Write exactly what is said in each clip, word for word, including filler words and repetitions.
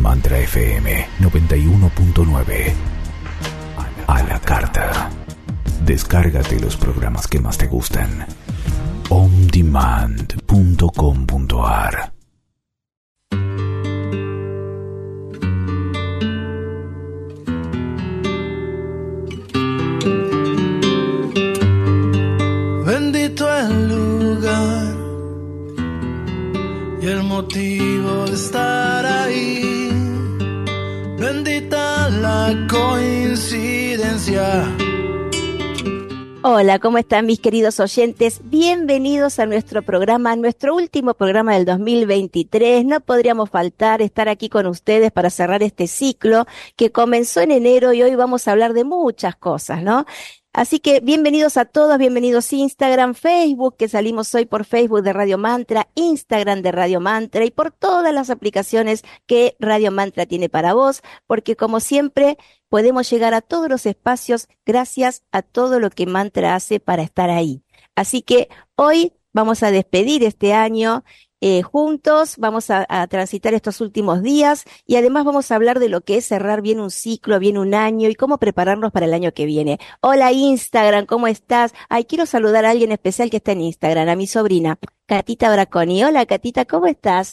Mantra F M noventa y uno punto nueve. A la carta. Descárgate los programas que más te gustan. on demand punto com punto a r. Bendito el lugar y el motivo de estar ahí. Bendita la coincidencia. Hola, ¿cómo están mis queridos oyentes? Bienvenidos a nuestro programa, nuestro último programa del dos mil veintitrés. No podríamos faltar estar aquí con ustedes para cerrar este ciclo que comenzó en enero y hoy vamos a hablar de muchas cosas, ¿no? Así que bienvenidos a todos, bienvenidos a Instagram, Facebook, que salimos hoy por Facebook de Radio Mantra, Instagram de Radio Mantra y por todas las aplicaciones que Radio Mantra tiene para vos, porque como siempre podemos llegar a todos los espacios gracias a todo lo que Mantra hace para estar ahí. Así que hoy vamos a despedir este año eh, juntos, vamos a, a transitar estos últimos días y además vamos a hablar de lo que es cerrar bien un ciclo, bien un año y cómo prepararnos para el año que viene. Hola Instagram, ¿cómo estás? Ay, quiero saludar a alguien especial que está en Instagram, a mi sobrina, Catita Braconi. Hola Catita, ¿cómo estás?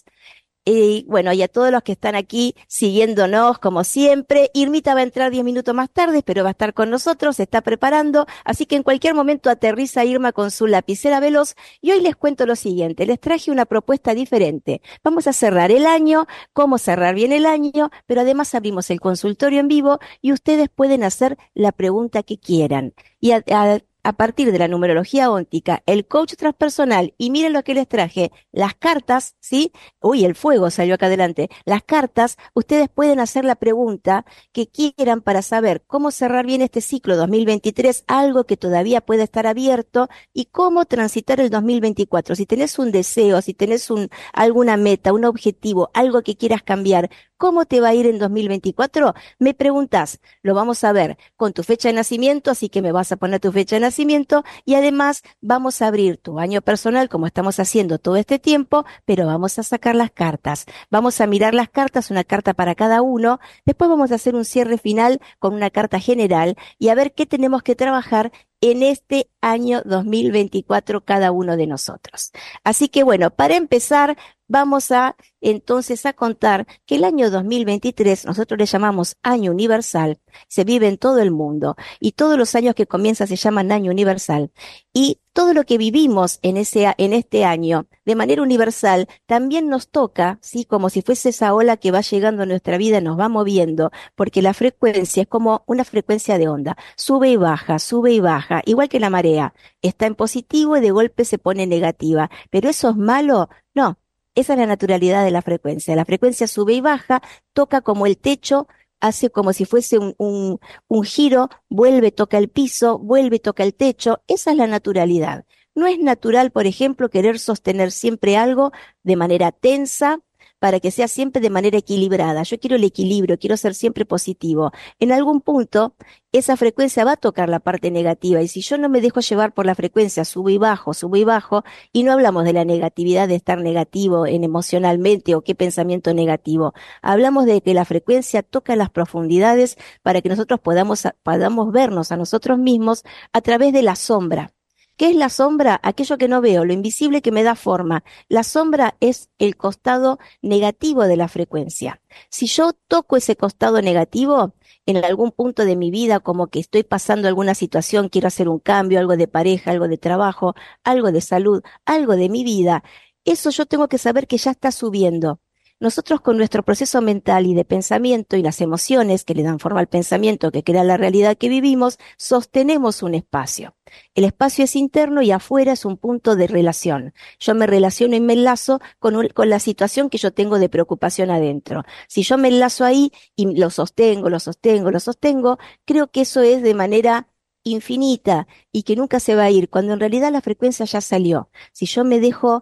Y bueno, y a todos los que están aquí siguiéndonos como siempre. Irmita va a entrar diez minutos más tarde, pero va a estar con nosotros, se está preparando, así que en cualquier momento aterriza Irma con su lapicera veloz y hoy les cuento lo siguiente, les traje una propuesta diferente. Vamos a cerrar el año, cómo cerrar bien el año, pero además abrimos el consultorio en vivo y ustedes pueden hacer la pregunta que quieran. Y a, a A partir de la numerología óntica, el coach transpersonal, y miren lo que les traje, las cartas, ¿sí? Uy, el fuego salió acá adelante. Las cartas, ustedes pueden hacer la pregunta que quieran para saber cómo cerrar bien este ciclo dos mil veintitrés, algo que todavía puede estar abierto, y cómo transitar el dos mil veinticuatro. Si tenés un deseo, si tenés un, alguna meta, un objetivo, algo que quieras cambiar, ¿cómo te va a ir en dos mil veinticuatro? Me preguntás, lo vamos a ver con tu fecha de nacimiento, así que me vas a poner tu fecha de nacimiento y además vamos a abrir tu año personal como estamos haciendo todo este tiempo, pero vamos a sacar las cartas. Vamos a mirar las cartas, una carta para cada uno, después vamos a hacer un cierre final con una carta general y a ver qué tenemos que trabajar en este año dos mil veinticuatro cada uno de nosotros. Así que bueno, para empezar, vamos a entonces a contar que el año dos mil veintitrés, nosotros le llamamos año universal, se vive en todo el mundo y todos los años que comienzan se llaman año universal y todo lo que vivimos en ese en este año de manera universal también nos toca, sí, como si fuese esa ola que va llegando a nuestra vida, nos va moviendo, porque la frecuencia es como una frecuencia de onda, sube y baja, sube y baja, igual que la marea, está en positivo y de golpe se pone negativa, pero eso es malo, no. Esa es la naturalidad de la frecuencia. La frecuencia sube y baja, toca como el techo, hace como si fuese un, un, un giro, vuelve, toca el piso, vuelve, toca el techo. Esa es la naturalidad. No es natural, por ejemplo, querer sostener siempre algo de manera tensa, para que sea siempre de manera equilibrada. Yo quiero el equilibrio, quiero ser siempre positivo. En algún punto, esa frecuencia va a tocar la parte negativa, y si yo no me dejo llevar por la frecuencia, subo y bajo, subo y bajo, y no hablamos de la negatividad de estar negativo en emocionalmente o qué pensamiento negativo, hablamos de que la frecuencia toca las profundidades para que nosotros podamos, podamos vernos a nosotros mismos a través de la sombra. ¿Qué es la sombra? Aquello que no veo, lo invisible que me da forma. La sombra es el costado negativo de la frecuencia. Si yo toco ese costado negativo, en algún punto de mi vida, como que estoy pasando alguna situación, quiero hacer un cambio, algo de pareja, algo de trabajo, algo de salud, algo de mi vida, eso yo tengo que saber que ya está subiendo. Nosotros con nuestro proceso mental y de pensamiento y las emociones que le dan forma al pensamiento que crea la realidad que vivimos, sostenemos un espacio. El espacio es interno y afuera es un punto de relación. Yo me relaciono y me enlazo con, un, con la situación que yo tengo de preocupación adentro. Si yo me enlazo ahí y lo sostengo, lo sostengo, lo sostengo, creo que eso es de manera infinita y que nunca se va a ir, cuando en realidad la frecuencia ya salió. Si yo me dejo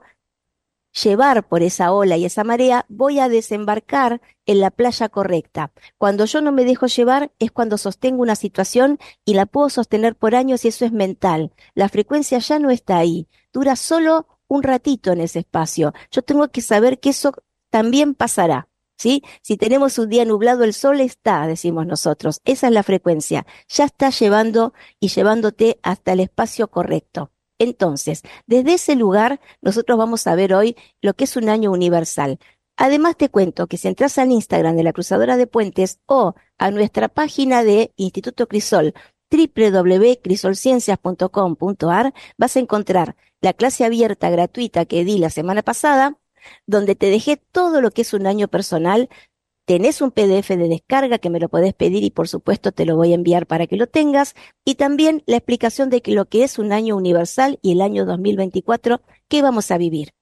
llevar por esa ola y esa marea, voy a desembarcar en la playa correcta. Cuando yo no me dejo llevar es cuando sostengo una situación y la puedo sostener por años, y eso es mental. La frecuencia ya no está ahí, dura solo un ratito en ese espacio. Yo tengo que saber que eso también pasará, ¿sí? Si tenemos un día nublado, el sol está, decimos nosotros. Esa es la frecuencia. Ya está llevando y llevándote hasta el espacio correcto. Entonces, desde ese lugar, nosotros vamos a ver hoy lo que es un año universal. Además, te cuento que si entras al Instagram de la Cruzadora de Puentes o a nuestra página de Instituto Crisol, doble u doble u doble u punto crisolciencias punto com punto a r, vas a encontrar la clase abierta gratuita que di la semana pasada, donde te dejé todo lo que es un año personal. Tenés un P D F de descarga que me lo podés pedir y por supuesto te lo voy a enviar para que lo tengas, y también la explicación de que lo que es un año universal y el año dos mil veinticuatro que vamos a vivir.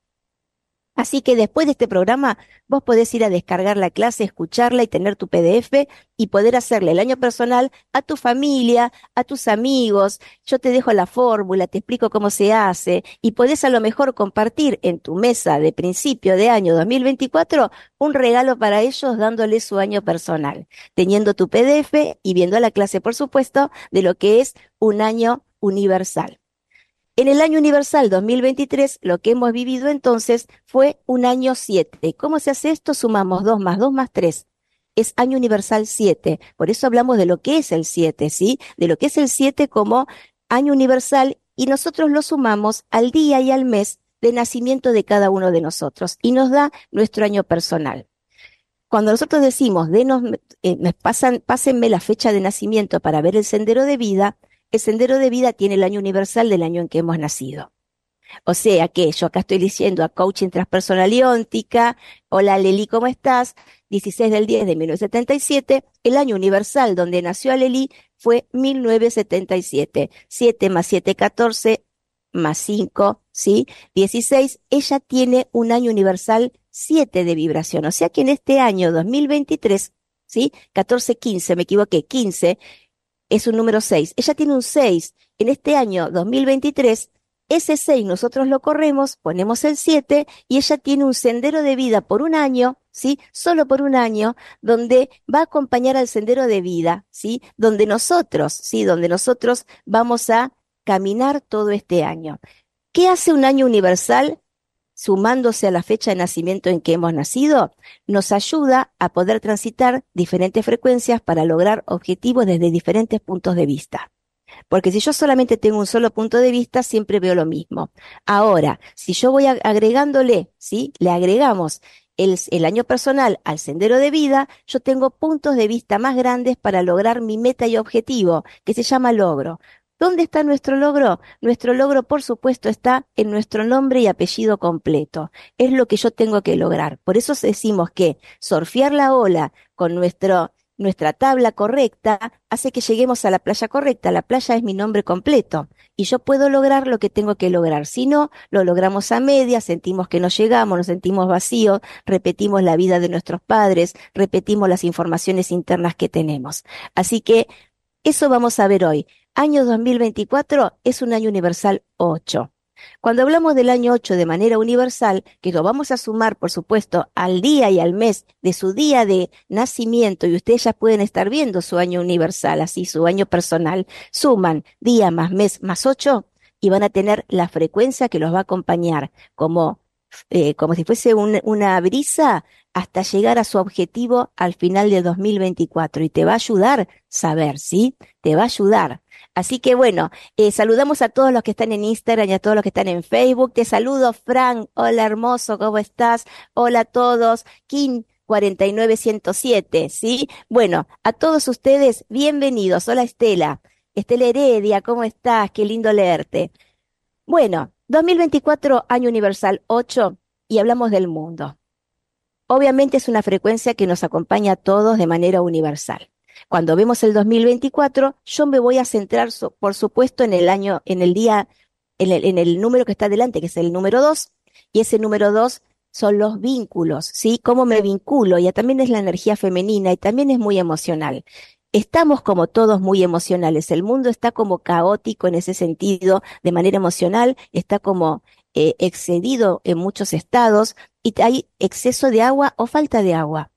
Así que después de este programa vos podés ir a descargar la clase, escucharla y tener tu P D F y poder hacerle el año personal a tu familia, a tus amigos. Yo te dejo la fórmula, te explico cómo se hace y podés a lo mejor compartir en tu mesa de principio de año dos mil veinticuatro un regalo para ellos dándoles su año personal, teniendo tu P D F y viendo la clase, por supuesto, de lo que es un año universal. En el año universal dos mil veintitrés, lo que hemos vivido entonces fue un año siete. ¿Cómo se hace esto? Sumamos dos más dos más tres. Es año universal siete. Por eso hablamos de lo que es el siete, ¿sí? De lo que es el siete como año universal, y nosotros lo sumamos al día y al mes de nacimiento de cada uno de nosotros y nos da nuestro año personal. Cuando nosotros decimos, denos, eh, me pasan, pásenme la fecha de nacimiento para ver el sendero de vida, el sendero de vida tiene el año universal del año en que hemos nacido. O sea que yo acá estoy diciendo a Coaching Transpersonal y Óntica, hola Leli, ¿cómo estás? dieciséis del diez de mil novecientos setenta y siete, el año universal donde nació Leli fue mil novecientos setenta y siete. siete más siete, catorce, más cinco, ¿sí? dieciséis, ella tiene un año universal siete de vibración. O sea que en este año dos mil veintitrés, ¿sí? catorce, quince, me equivoqué, quince, es un número seis. Ella tiene un seis. En este año dos mil veintitrés, ese seis nosotros lo corremos, ponemos el siete y ella tiene un sendero de vida por un año, ¿sí? Solo por un año, donde va a acompañar al sendero de vida, ¿sí? Donde nosotros, ¿sí? Donde nosotros vamos a caminar todo este año. ¿Qué hace un año universal? Sumándose a la fecha de nacimiento en que hemos nacido, nos ayuda a poder transitar diferentes frecuencias para lograr objetivos desde diferentes puntos de vista. Porque si yo solamente tengo un solo punto de vista, siempre veo lo mismo. Ahora, si yo voy agregándole, ¿sí? Le agregamos el, el año personal al sendero de vida, yo tengo puntos de vista más grandes para lograr mi meta y objetivo, que se llama logro. ¿Dónde está nuestro logro? Nuestro logro, por supuesto, está en nuestro nombre y apellido completo. Es lo que yo tengo que lograr. Por eso decimos que surfear la ola con nuestro, nuestra tabla correcta hace que lleguemos a la playa correcta. La playa es mi nombre completo y yo puedo lograr lo que tengo que lograr. Si no, lo logramos a medias, sentimos que no llegamos, nos sentimos vacíos, repetimos la vida de nuestros padres, repetimos las informaciones internas que tenemos. Así que eso vamos a ver hoy. Año dos mil veinticuatro es un año universal ocho. Cuando hablamos del año ocho de manera universal, que lo vamos a sumar, por supuesto, al día y al mes de su día de nacimiento, y ustedes ya pueden estar viendo su año universal, así su año personal, suman día más mes más ocho y van a tener la frecuencia que los va a acompañar como, eh, como si fuese un, una brisa hasta llegar a su objetivo al final de dos mil veinticuatro, y te va a ayudar saber, ¿sí? Te va a ayudar. Así que bueno, eh, saludamos a todos los que están en Instagram y a todos los que están en Facebook. Te saludo, Frank. Hola, hermoso, ¿cómo estás? Hola a todos. Kim cuarenta y nueve ciento siete, ¿sí? Bueno, a todos ustedes, bienvenidos. Hola, Estela. Estela Heredia, ¿cómo estás? Qué lindo leerte. Bueno, dos mil veinticuatro, año universal ocho, y hablamos del mundo. Obviamente es una frecuencia que nos acompaña a todos de manera universal. Cuando vemos el dos mil veinticuatro, yo me voy a centrar, por supuesto, en el año, en el día, en el, en el número que está delante, que es el número dos, y ese número dos son los vínculos, ¿sí? Cómo me vinculo, y también es la energía femenina, y también es muy emocional. Estamos como todos muy emocionales, el mundo está como caótico en ese sentido, de manera emocional, está como eh, excedido en muchos estados, y hay exceso de agua o falta de agua.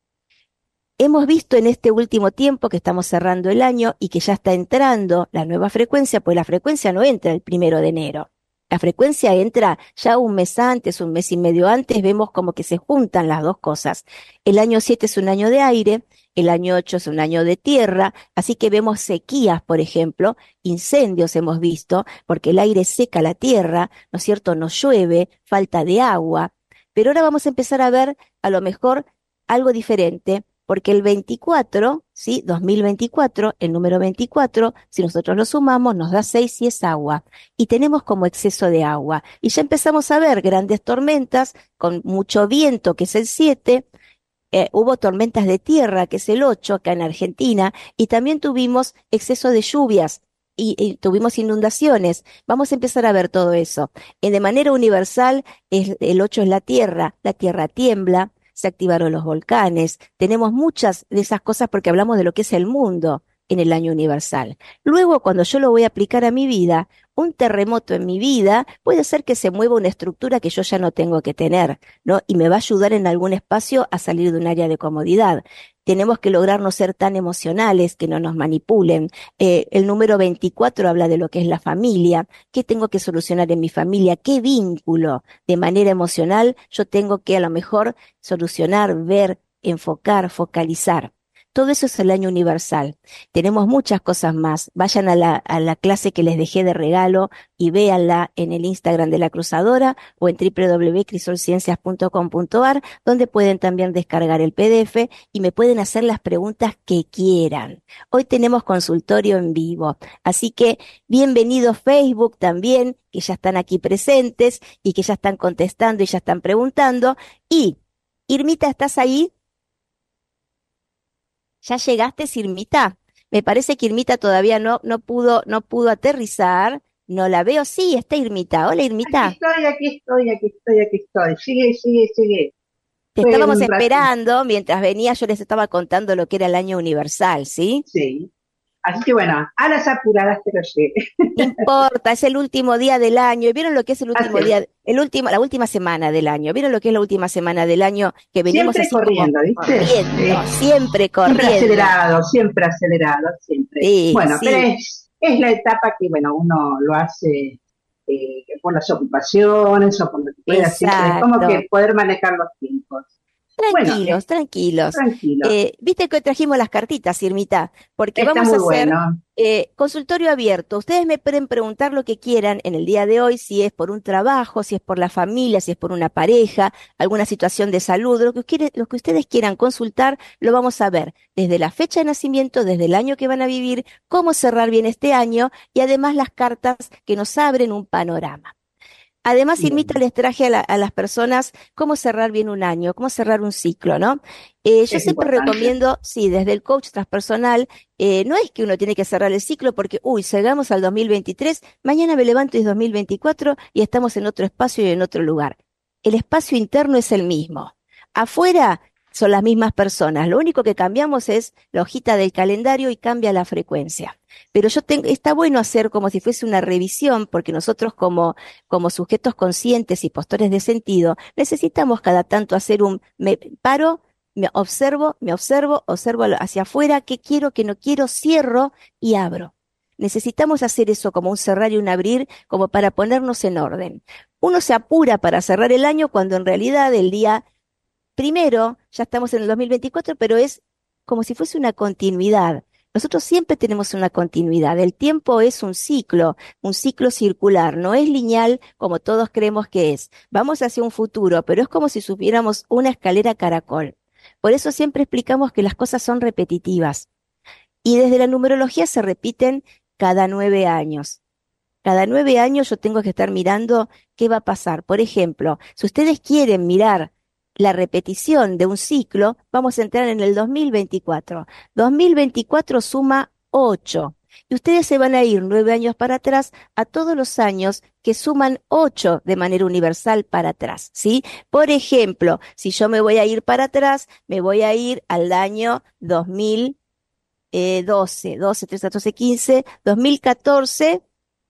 Hemos visto en este último tiempo que estamos cerrando el año y que ya está entrando la nueva frecuencia, pues la frecuencia no entra el primero de enero. La frecuencia entra ya un mes antes, un mes y medio antes, vemos como que se juntan las dos cosas. El año siete es un año de aire, el año ocho es un año de tierra, así que vemos sequías, por ejemplo, incendios hemos visto, porque el aire seca la tierra, ¿no es cierto? No llueve, falta de agua. Pero ahora vamos a empezar a ver a lo mejor algo diferente, porque el veinticuatro, ¿sí? dos mil veinticuatro, el número veinticuatro, si nosotros lo sumamos, nos da seis y es agua. Y tenemos como exceso de agua. Y ya empezamos a ver grandes tormentas con mucho viento, que es el siete. Eh, hubo tormentas de tierra, que es el ocho, acá en Argentina. Y también tuvimos exceso de lluvias. Y, y tuvimos inundaciones. Vamos a empezar a ver todo eso. Eh, de manera universal, es, el ocho es la tierra. La tierra tiembla. Se activaron los volcanes, tenemos muchas de esas cosas porque hablamos de lo que es el mundo en el año universal. Luego, cuando yo lo voy a aplicar a mi vida, un terremoto en mi vida puede ser que se mueva una estructura que yo ya no tengo que tener, ¿no? Y me va a ayudar en algún espacio a salir de un área de comodidad. Tenemos que lograr no ser tan emocionales, que no nos manipulen. Eh, el número veinticuatro habla de lo que es la familia. ¿Qué tengo que solucionar en mi familia? ¿Qué vínculo de manera emocional yo tengo que a lo mejor solucionar, ver, enfocar, focalizar? Todo eso es el año universal. Tenemos muchas cosas más. Vayan a la, a la clase que les dejé de regalo y véanla en el Instagram de la Cruzadora o en doble u doble u doble u punto crisolciencias punto com punto a r, donde pueden también descargar el P D F y me pueden hacer las preguntas que quieran. Hoy tenemos consultorio en vivo, así que bienvenido Facebook también, que ya están aquí presentes y que ya están contestando y ya están preguntando. Y, Irmita, ¿estás ahí? ¿Ya llegaste, Irmita? Me parece que Irmita todavía no, no pudo, no pudo aterrizar. No la veo. Sí, está Irmita. Hola, Irmita. Aquí estoy, aquí estoy, aquí estoy, aquí estoy. Sigue, sigue, sigue. Te Fue estábamos un ratito. esperando. Mientras venía, yo les estaba contando lo que era el año universal, ¿sí? Sí. Así que bueno, a las apuradas, pero sí. No importa, es el último día del año. ¿Y vieron lo que es el último Así. día, el último, la última semana del año? ¿Vieron lo que es la última semana del año? Que venimos Siempre así corriendo, como ¿viste? corriendo, Sí. siempre corriendo. Siempre acelerado, siempre acelerado, siempre. Sí, Bueno, sí. pero es, es la etapa que, bueno, uno lo hace eh, por las ocupaciones o por lo que pueda, siempre es como Exacto. que poder manejar los tiempos. Bueno, Tranquilos, eh, tranquilos. tranquilo. Eh, viste que hoy trajimos las cartitas, Irmita, porque Está vamos a muy hacer bueno. eh, consultorio abierto. Ustedes me pueden preguntar lo que quieran en el día de hoy, si es por un trabajo, si es por la familia, si es por una pareja, alguna situación de salud, lo que, quiere- lo que ustedes quieran consultar, lo vamos a ver desde la fecha de nacimiento, desde el año que van a vivir, cómo cerrar bien este año y además las cartas que nos abren un panorama. Además, Irmita, Bien. les traje a, la- a las personas cómo cerrar bien un año, cómo cerrar un ciclo, ¿no? Eh, yo Es siempre importante. recomiendo, sí, desde el coach transpersonal, eh, no es que uno tiene que cerrar el ciclo porque, uy, llegamos al dos mil veintitrés, mañana me levanto y es dos mil veinticuatro y estamos en otro espacio y en otro lugar. El espacio interno es el mismo. Afuera son las mismas personas, lo único que cambiamos es la hojita del calendario y cambia la frecuencia. Pero yo tengo, está bueno hacer como si fuese una revisión, porque nosotros como, como sujetos conscientes y postores de sentido, necesitamos cada tanto hacer un, me paro, me observo, me observo, observo hacia afuera, qué quiero, qué no quiero, cierro y abro. Necesitamos hacer eso como un cerrar y un abrir, como para ponernos en orden. Uno se apura para cerrar el año cuando en realidad el día primero, ya estamos en el dos mil veinticuatro, pero es como si fuese una continuidad. Nosotros siempre tenemos una continuidad. El tiempo es un ciclo, un ciclo circular, no es lineal como todos creemos que es. Vamos hacia un futuro, pero es como si subiéramos una escalera caracol. Por eso siempre explicamos que las cosas son repetitivas. Y desde la numerología se repiten cada nueve años. Cada nueve años yo tengo que estar mirando qué va a pasar. Por ejemplo, si ustedes quieren mirar la repetición de un ciclo, vamos a entrar en el dos mil veinticuatro. dos mil veinticuatro suma ocho. Y ustedes se van a ir nueve años para atrás a todos los años que suman ocho de manera universal para atrás, ¿sí? Por ejemplo, si yo me voy a ir para atrás, me voy a ir al año dos mil doce, doce, trece, catorce, quince, dos mil catorce,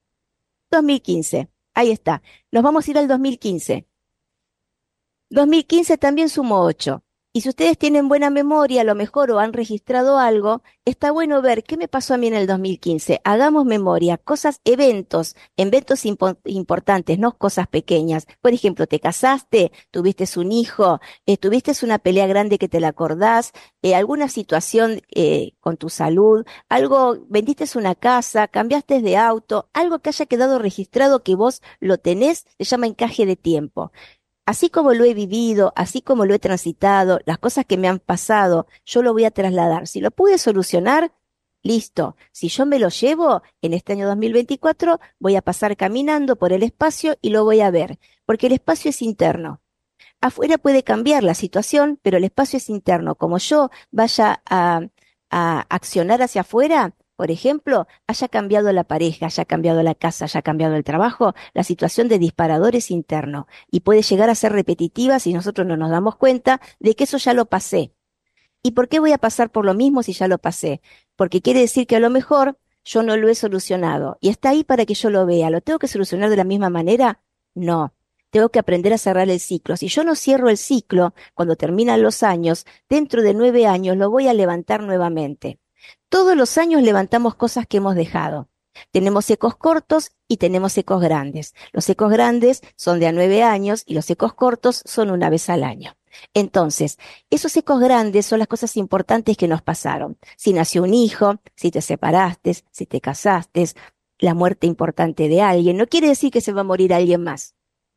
dos mil quince. Ahí está. Nos vamos a ir al dos mil quince. dos mil quince también sumó ocho. Y si ustedes tienen buena memoria, a lo mejor, o han registrado algo, está bueno ver qué me pasó a mí en el dos mil quince. Hagamos memoria, cosas, eventos, eventos impo- importantes, no cosas pequeñas. Por ejemplo, te casaste, tuviste un hijo, eh, tuviste una pelea grande que te la acordás, eh, alguna situación eh, con tu salud, algo, vendiste una casa, cambiaste de auto, algo que haya quedado registrado que vos lo tenés, se llama encaje de tiempo. Así como lo he vivido, así como lo he transitado, las cosas que me han pasado, yo lo voy a trasladar. Si lo pude solucionar, listo. Si yo me lo llevo, en este año dos mil veinticuatro, voy a pasar caminando por el espacio y lo voy a ver, porque el espacio es interno. Afuera puede cambiar la situación, pero el espacio es interno. Como yo vaya a, a accionar hacia afuera, por ejemplo, haya cambiado la pareja, haya cambiado la casa, haya cambiado el trabajo, la situación de disparador es interno y puede llegar a ser repetitiva si nosotros no nos damos cuenta de que eso ya lo pasé. ¿Y por qué voy a pasar por lo mismo si ya lo pasé? Porque quiere decir que a lo mejor yo no lo he solucionado y está ahí para que yo lo vea. ¿Lo tengo que solucionar de la misma manera? No. Tengo que aprender a cerrar el ciclo. Si yo no cierro el ciclo, cuando terminan los años, dentro de nueve años lo voy a levantar nuevamente. Todos los años levantamos cosas que hemos dejado. Tenemos ecos cortos y tenemos ecos grandes. Los ecos grandes son de a nueve años y los ecos cortos son una vez al año. Entonces, esos ecos grandes son las cosas importantes que nos pasaron. Si nació un hijo, si te separaste, si te casaste, la muerte importante de alguien, no quiere decir que se va a morir alguien más.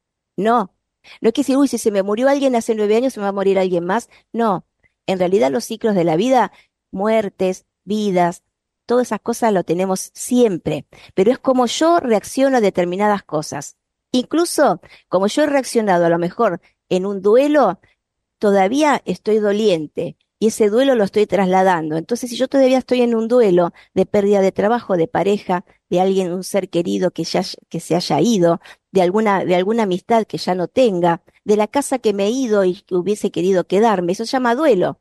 No, no es que si, uy, si se me murió alguien hace nueve años, se me va a morir alguien más. No, en realidad los ciclos de la vida, muertes, vidas, todas esas cosas lo tenemos siempre, pero es como yo reacciono a determinadas cosas. Incluso como yo he reaccionado a lo mejor en un duelo, todavía estoy doliente y ese duelo lo estoy trasladando. Entonces, si yo todavía estoy en un duelo de pérdida de trabajo, de pareja, de alguien, un ser querido que ya, que se haya ido, de alguna, de alguna amistad que ya no tenga, de la casa que me he ido y que hubiese querido quedarme, eso se llama duelo.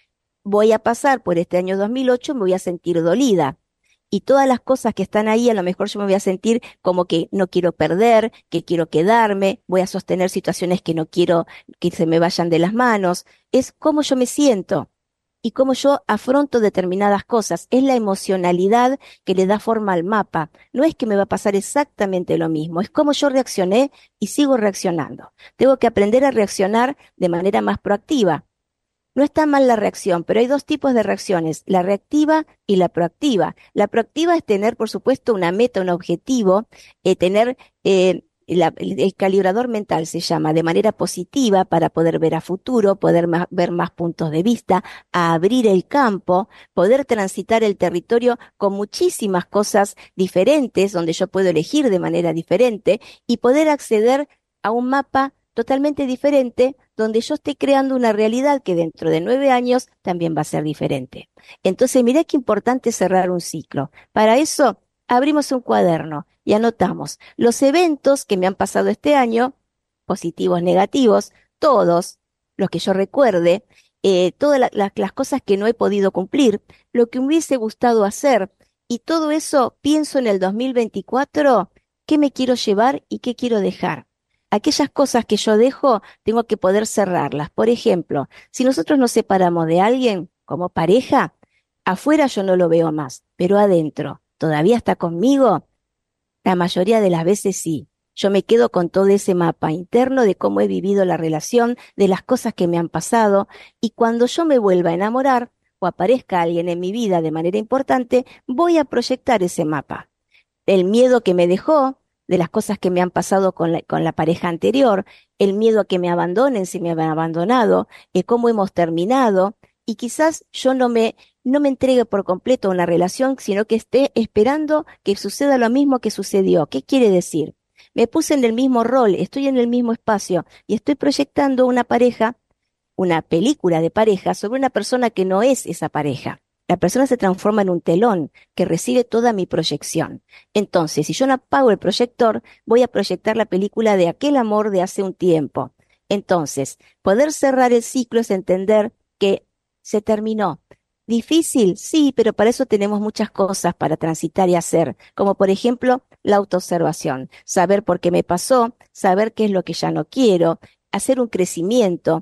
Voy a pasar por este año dos mil ocho, me voy a sentir dolida. Y todas las cosas que están ahí, a lo mejor yo me voy a sentir como que no quiero perder, que quiero quedarme, voy a sostener situaciones que no quiero que se me vayan de las manos. Es cómo yo me siento y cómo yo afronto determinadas cosas. Es la emocionalidad que le da forma al mapa. No es que me va a pasar exactamente lo mismo, es cómo yo reaccioné y sigo reaccionando. Tengo que aprender a reaccionar de manera más proactiva. No está mal la reacción, pero hay dos tipos de reacciones, la reactiva y la proactiva. La proactiva es tener, por supuesto, una meta, un objetivo, eh, tener eh, la- el, el calibrador mental se llama, de manera positiva para poder ver a futuro, poder más- ver más puntos de vista, a abrir el campo, poder transitar el territorio con muchísimas cosas diferentes, donde yo puedo elegir de manera diferente y poder acceder a un mapa totalmente diferente, donde yo esté creando una realidad que dentro de nueve años también va a ser diferente. Entonces, mirá qué importante es cerrar un ciclo. Para eso, abrimos un cuaderno y anotamos los eventos que me han pasado este año, positivos, negativos, todos los que yo recuerde, eh, todas la- la- las cosas que no he podido cumplir, lo que me hubiese gustado hacer, y todo eso pienso en el dos mil veinticuatro, qué me quiero llevar y qué quiero dejar. Aquellas cosas que yo dejo, tengo que poder cerrarlas. Por ejemplo, si nosotros nos separamos de alguien como pareja, afuera yo no lo veo más, pero adentro, ¿todavía está conmigo? La mayoría de las veces sí. Yo me quedo con todo ese mapa interno de cómo he vivido la relación, de las cosas que me han pasado, y cuando yo me vuelva a enamorar o aparezca alguien en mi vida de manera importante, voy a proyectar ese mapa. El miedo que me dejó, de las cosas que me han pasado con la, con la pareja anterior, el miedo a que me abandonen si me han abandonado, eh, cómo hemos terminado, y quizás yo no me, no me entregue por completo a una relación, sino que esté esperando que suceda lo mismo que sucedió. ¿Qué quiere decir? Me puse en el mismo rol, estoy en el mismo espacio y estoy proyectando una pareja, una película de pareja sobre una persona que no es esa pareja. La persona se transforma en un telón que recibe toda mi proyección. Entonces, si yo no apago el proyector, voy a proyectar la película de aquel amor de hace un tiempo. Entonces, poder cerrar el ciclo es entender que se terminó. ¿Difícil? Sí, pero para eso tenemos muchas cosas para transitar y hacer, como por ejemplo la autoobservación, saber por qué me pasó, saber qué es lo que ya no quiero, hacer un crecimiento.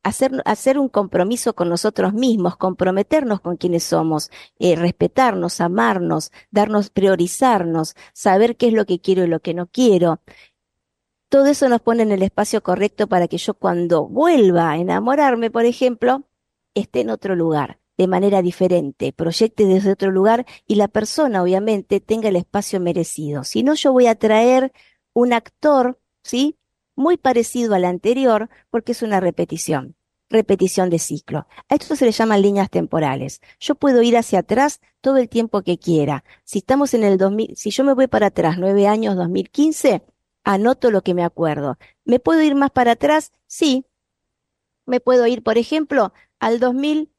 hacer, hacer un compromiso con nosotros mismos, comprometernos con quienes somos, eh, respetarnos, amarnos, darnos, priorizarnos, saber qué es lo que quiero y lo que no quiero. Todo eso nos pone en el espacio correcto para que yo cuando vuelva a enamorarme, por ejemplo, esté en otro lugar, de manera diferente, proyecte desde otro lugar y la persona obviamente tenga el espacio merecido. Si no, yo voy a traer un actor, ¿sí? Muy parecido al anterior porque es una repetición, repetición de ciclo. A esto se le llaman líneas temporales. Yo puedo ir hacia atrás todo el tiempo que quiera. Si estamos en el dos mil, si yo me voy para atrás, nueve años, dos mil quince, anoto lo que me acuerdo. ¿Me puedo ir más para atrás? Sí. Me puedo ir, por ejemplo, al dos mil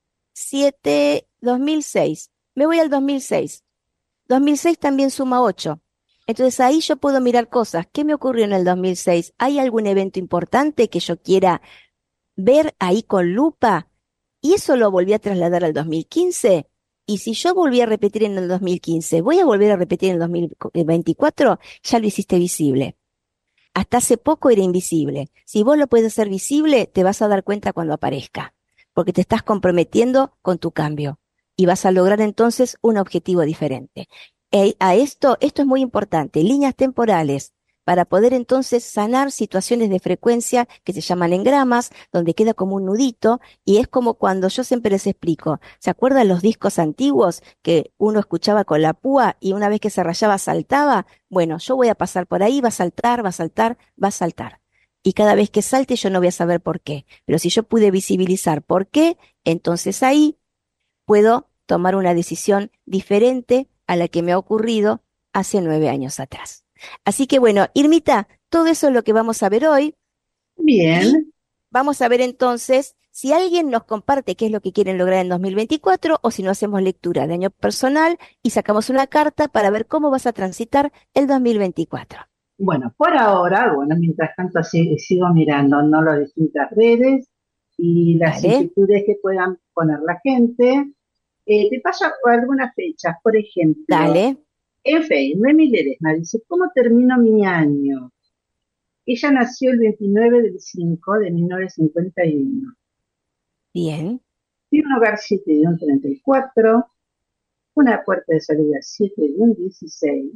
siete, dos mil seis. Me voy al dos mil seis. dos mil seis también suma ocho. Entonces ahí yo puedo mirar cosas. ¿Qué me ocurrió en el dos mil seis? ¿Hay algún evento importante que yo quiera ver ahí con lupa? Y eso lo volví a trasladar al dos mil quince. Y si yo volví a repetir en el dos mil quince, voy a volver a repetir en el dos mil veinticuatro, ya lo hiciste visible. Hasta hace poco era invisible. Si vos lo puedes hacer visible, te vas a dar cuenta cuando aparezca, porque te estás comprometiendo con tu cambio y vas a lograr entonces un objetivo diferente. E a esto, esto es muy importante, líneas temporales, para poder entonces sanar situaciones de frecuencia que se llaman engramas, donde queda como un nudito, y es como cuando yo siempre les explico, ¿se acuerdan los discos antiguos que uno escuchaba con la púa y una vez que se rayaba saltaba? Bueno, yo voy a pasar por ahí, va a saltar, va a saltar, va a saltar. Y cada vez que salte yo no voy a saber por qué. Pero si yo pude visibilizar por qué, entonces ahí puedo tomar una decisión diferente a la que me ha ocurrido hace nueve años atrás. Así que bueno, Irmita, todo eso es lo que vamos a ver hoy. Bien. Y vamos a ver entonces si alguien nos comparte qué es lo que quieren lograr en dos mil veinticuatro o si no hacemos lectura de año personal y sacamos una carta para ver cómo vas a transitar el dos mil veinticuatro. Bueno, por ahora, bueno, mientras tanto así, sigo mirando, ¿no? Las distintas redes y las ¿Vale? inquietudes que puedan poner la gente. Eh, te paso algunas fechas, por ejemplo, Dale. en Facebook, Noemí Ledesma dice, ¿cómo termino mi año? Ella nació el veintinueve del cinco de mil novecientos cincuenta y uno. Bien. Tiene un hogar siete de un treinta y cuatro, una puerta de salida siete de un dieciséis,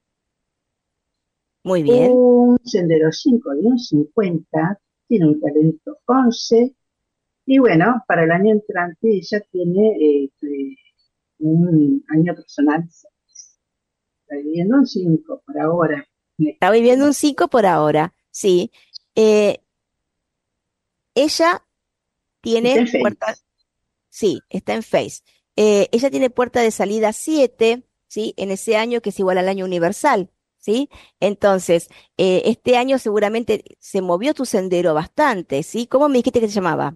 Muy bien. un sendero cinco de un cincuenta, tiene un talento once, y bueno, para el año entrante ella tiene eh, eh, un año personal seis. Está viviendo un cinco por ahora. Está viviendo un cinco por ahora. Sí. Eh, ella Está tiene en Facebook. puerta, sí, está en Face. Eh, ella tiene puerta de salida siete, ¿sí? En ese año que es igual al año universal, ¿sí? Entonces, eh, este año seguramente se movió tu sendero bastante, ¿sí? ¿Cómo me dijiste que se llamaba?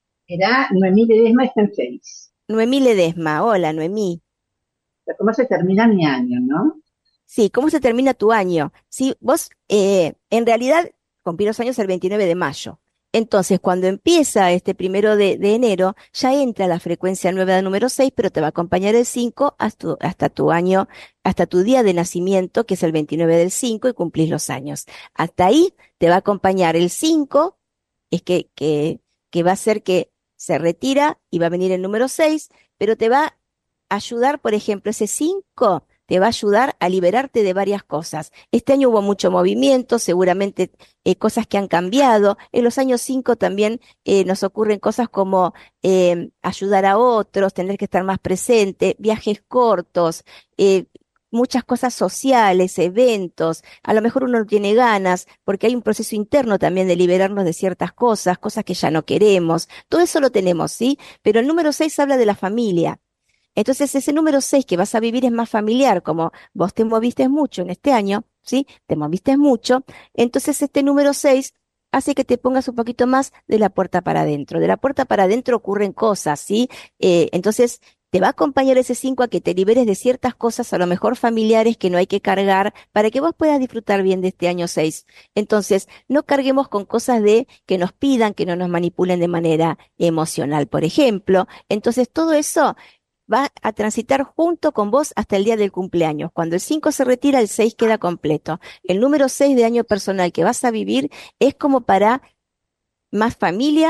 Era Noemí Ledesma, está en Facebook. Noemí Ledesma. Hola, Noemí. O sea, ¿cómo se termina mi año, no? Sí, ¿cómo se termina tu año? Sí, vos, eh, en realidad, cumplí los años el veintinueve de mayo. Entonces, cuando empieza este primero de, de enero, ya entra la frecuencia nueva de número seis, pero te va a acompañar el cinco hasta, hasta tu año, hasta tu día de nacimiento, que es el veintinueve del cinco, y cumplís los años. Hasta ahí te va a acompañar el cinco, es que, que, que va a ser que se retira y va a venir el número seis, pero te va a ayudar, por ejemplo, ese cinco te va a ayudar a liberarte de varias cosas. Este año hubo mucho movimiento, seguramente eh, cosas que han cambiado. En los años cinco también eh, nos ocurren cosas como eh, ayudar a otros, tener que estar más presente, viajes cortos, eh, muchas cosas sociales, eventos. A lo mejor uno no tiene ganas porque hay un proceso interno también de liberarnos de ciertas cosas, cosas que ya no queremos. Todo eso lo tenemos, ¿sí? Pero el número seis habla de la familia. Entonces, ese número seis que vas a vivir es más familiar, como vos te moviste mucho en este año, ¿sí? Te moviste mucho. Entonces, este número seis hace que te pongas un poquito más de la puerta para adentro. De la puerta para adentro ocurren cosas, ¿sí? Eh, entonces, te va a acompañar ese cinco a que te liberes de ciertas cosas, a lo mejor familiares, que no hay que cargar, para que vos puedas disfrutar bien de este año seis. Entonces, no carguemos con cosas de que nos pidan, que no nos manipulen de manera emocional, por ejemplo. Entonces, todo eso va a transitar junto con vos hasta el día del cumpleaños. Cuando el cinco se retira, el seis queda completo. El número seis de año personal que vas a vivir es como para más familia,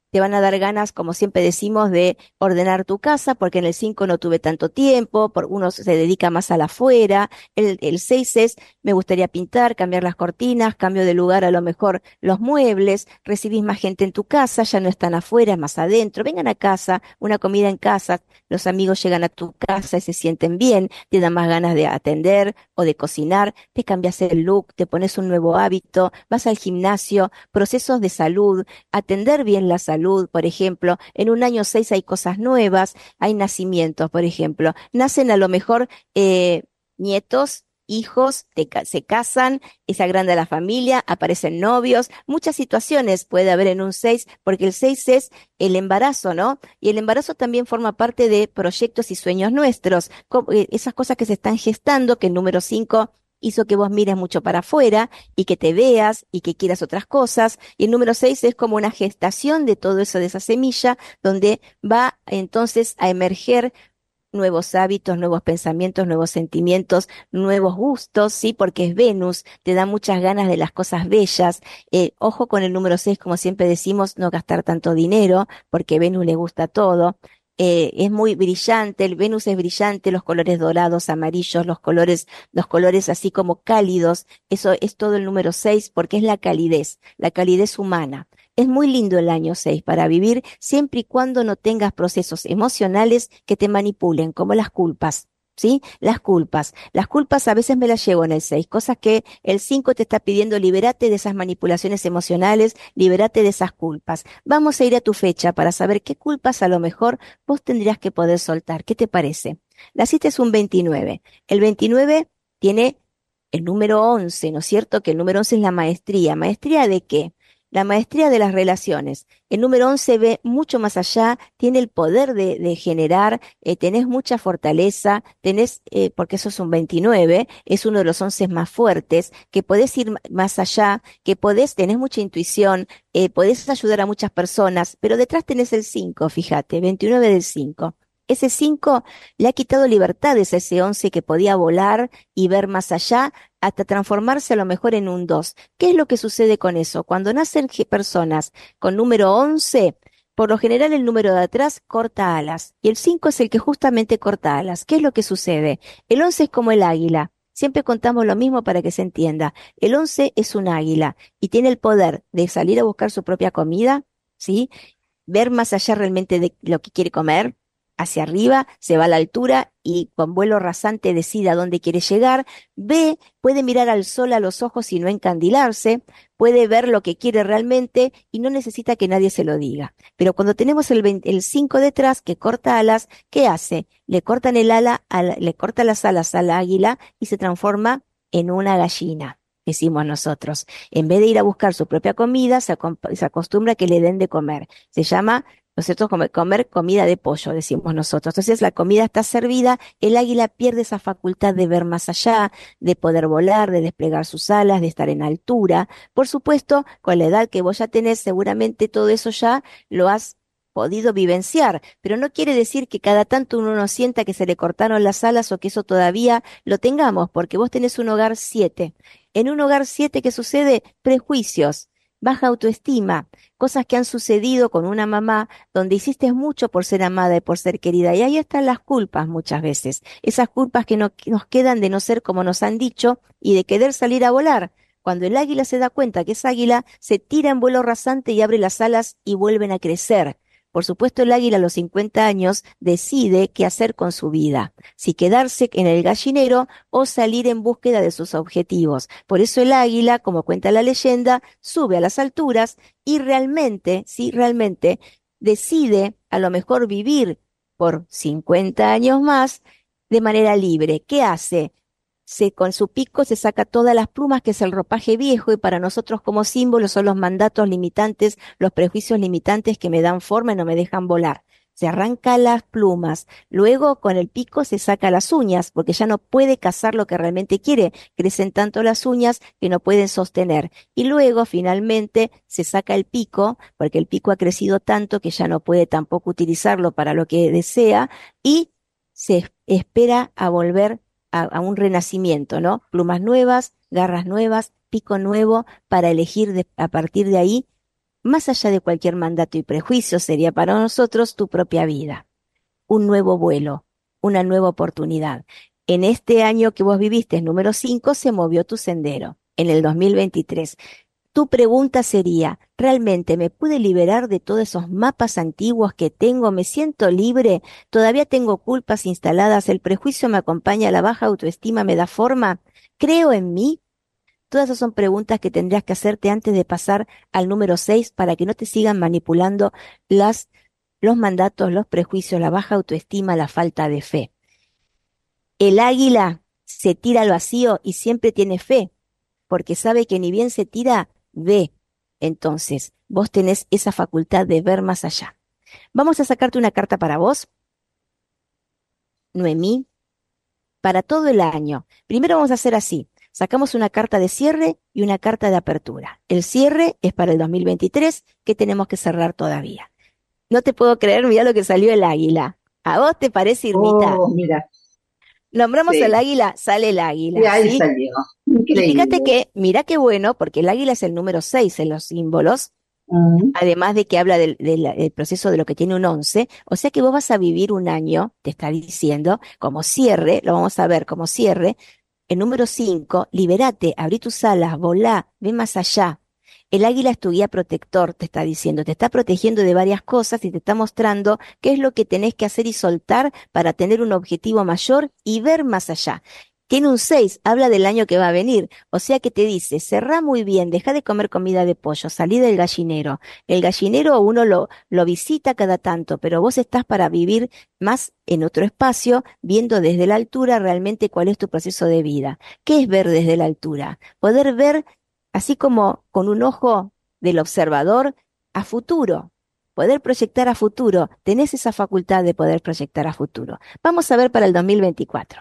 te van a dar ganas, como siempre decimos, de ordenar tu casa, porque en el cinco no tuve tanto tiempo, por uno se dedica más a la afuera. El, el seis es, me gustaría pintar, cambiar las cortinas, cambio de lugar a lo mejor los muebles, recibís más gente en tu casa, ya no están afuera, es más adentro. Vengan a casa, una comida en casa, los amigos llegan a tu casa y se sienten bien, te dan más ganas de atender o de cocinar, te cambias el look, te pones un nuevo hábito, vas al gimnasio, procesos de salud, atender bien la salud, por ejemplo. En un año seis hay cosas nuevas, hay nacimientos, por ejemplo. Nacen a lo mejor eh, nietos, hijos, te ca- se casan, y se agranda la familia, aparecen novios, muchas situaciones puede haber en un seis, porque el seis es el embarazo, ¿no? Y el embarazo también forma parte de proyectos y sueños nuestros, co- eh, esas cosas que se están gestando, que el número cinco hizo que vos mires mucho para afuera y que te veas y que quieras otras cosas. Y el número seis es como una gestación de todo eso, de esa semilla, donde va entonces a emerger nuevos hábitos, nuevos pensamientos, nuevos sentimientos, nuevos gustos, ¿sí? Porque es Venus, te da muchas ganas de las cosas bellas. Eh, ojo con el número seis, como siempre decimos, no gastar tanto dinero, porque Venus le gusta todo. Eh, es muy brillante, el Venus es brillante, los colores dorados, amarillos, los colores, los colores así como cálidos, eso es todo el número seis, porque es la calidez, la calidez humana. Es muy lindo el año seis para vivir siempre y cuando no tengas procesos emocionales que te manipulen, como las culpas, ¿sí? Las culpas. Las culpas a veces me las llevo en el seis, cosas que el cinco te está pidiendo, libérate de esas manipulaciones emocionales, libérate de esas culpas. Vamos a ir a tu fecha para saber qué culpas a lo mejor vos tendrías que poder soltar. ¿Qué te parece? La cita es un veintinueve. El veintinueve tiene el número once, ¿no es cierto? Que el número once es la maestría. ¿Maestría de qué? La maestría de las relaciones. El número once ve mucho más allá, tiene el poder de, de generar, eh, tenés mucha fortaleza, tenés, eh, porque eso es un veintinueve, es uno de los once más fuertes, que podés ir m- más allá, que podés, tenés mucha intuición, eh, podés ayudar a muchas personas, pero detrás tenés el cinco, fíjate, veintinueve del cinco. Ese cinco le ha quitado libertades a ese once que podía volar y ver más allá hasta transformarse a lo mejor en un dos. ¿Qué es lo que sucede con eso? Cuando nacen ge- personas con número once, por lo general el número de atrás corta alas y el cinco es el que justamente corta alas. ¿Qué es lo que sucede? El once es como el águila. Siempre contamos lo mismo para que se entienda. El once es un águila y tiene el poder de salir a buscar su propia comida, ¿sí? Ver más allá realmente de lo que quiere comer, hacia arriba, se va a la altura y con vuelo rasante decide a dónde quiere llegar, ve, puede mirar al sol a los ojos y no encandilarse, puede ver lo que quiere realmente y no necesita que nadie se lo diga. Pero cuando tenemos el, veinte el cinco detrás que corta alas, ¿qué hace? Le cortan el ala, al- le corta las alas al águila y se transforma en una gallina, decimos nosotros. En vez de ir a buscar su propia comida, se, acom- se acostumbra a que le den de comer. Se llama, ¿no es cierto?, comer, comer comida de pollo, decimos nosotros. Entonces la comida está servida, el águila pierde esa facultad de ver más allá, de poder volar, de desplegar sus alas, de estar en altura. Por supuesto, con la edad que vos ya tenés, seguramente todo eso ya lo has podido vivenciar, pero no quiere decir que cada tanto uno no sienta que se le cortaron las alas o que eso todavía lo tengamos, porque vos tenés un hogar siete. En un hogar siete, ¿qué sucede? Prejuicios, baja autoestima, cosas que han sucedido con una mamá donde hiciste mucho por ser amada y por ser querida. Y ahí están las culpas muchas veces, esas culpas que, no, que nos quedan de no ser como nos han dicho y de querer salir a volar. Cuando el águila se da cuenta que es águila, se tira en vuelo rasante y abre las alas y vuelven a crecer. Por supuesto, el águila a los cincuenta años decide qué hacer con su vida, si quedarse en el gallinero o salir en búsqueda de sus objetivos. Por eso el águila, como cuenta la leyenda, sube a las alturas y realmente, sí, realmente decide a lo mejor vivir por cincuenta años más de manera libre. ¿Qué hace? Se, con su pico se saca todas las plumas, que es el ropaje viejo, y para nosotros como símbolo son los mandatos limitantes, los prejuicios limitantes que me dan forma y no me dejan volar. Se arranca las plumas, luego con el pico se saca las uñas, porque ya no puede cazar lo que realmente quiere, crecen tanto las uñas que no pueden sostener. Y luego finalmente se saca el pico, porque el pico ha crecido tanto que ya no puede tampoco utilizarlo para lo que desea, y se es- espera a volver a, a un renacimiento, ¿no? Plumas nuevas, garras nuevas, pico nuevo, para elegir de- a partir de ahí más allá de cualquier mandato y prejuicio, sería para nosotros tu propia vida, un nuevo vuelo, una nueva oportunidad. En este año que vos viviste, número cinco, se movió tu sendero, en el dos mil veintitrés. Tu pregunta sería, ¿realmente me pude liberar de todos esos mapas antiguos que tengo? ¿Me siento libre? ¿Todavía tengo culpas instaladas? ¿El prejuicio me acompaña? ¿La baja autoestima me da forma? ¿Creo en mí? Todas esas son preguntas que tendrías que hacerte antes de pasar al número seis para que no te sigan manipulando las, los mandatos, los prejuicios, la baja autoestima, la falta de fe. El águila se tira al vacío y siempre tiene fe, porque sabe que ni bien se tira, ve. Entonces, vos tenés esa facultad de ver más allá. Vamos a sacarte una carta para vos, Noemí, para todo el año. Primero vamos a hacer así. Sacamos una carta de cierre y una carta de apertura. El cierre es para el dos mil veintitrés, que tenemos que cerrar todavía. No te puedo creer, mira lo que salió el águila. ¿A vos te parece, Irmita? Oh, mira, Nombramos sí, al águila, sale el y águila, ahí ¿sí? salió. Y fíjate Increíble. que, mira qué bueno, porque el águila es el número seis en los símbolos, Mm, además de que habla del, del- del proceso de lo que tiene un once, o sea que vos vas a vivir un año, te está diciendo, como cierre, lo vamos a ver como cierre. El número cinco, liberate, abrí tus alas, volá, ve más allá. El águila es tu guía protector, te está diciendo, te está protegiendo de varias cosas y te está mostrando qué es lo que tenés que hacer y soltar para tener un objetivo mayor y ver más allá. Tiene un seis, habla del año que va a venir, o sea que te dice, cerrá muy bien, deja de comer comida de pollo, salí del gallinero. El gallinero uno lo, lo visita cada tanto, pero vos estás para vivir más en otro espacio, viendo desde la altura realmente cuál es tu proceso de vida. ¿Qué es ver desde la altura? Poder ver así como con un ojo del observador a futuro. Poder proyectar a futuro. Tenés esa facultad de poder proyectar a futuro. Vamos a ver para el dos mil veinticuatro.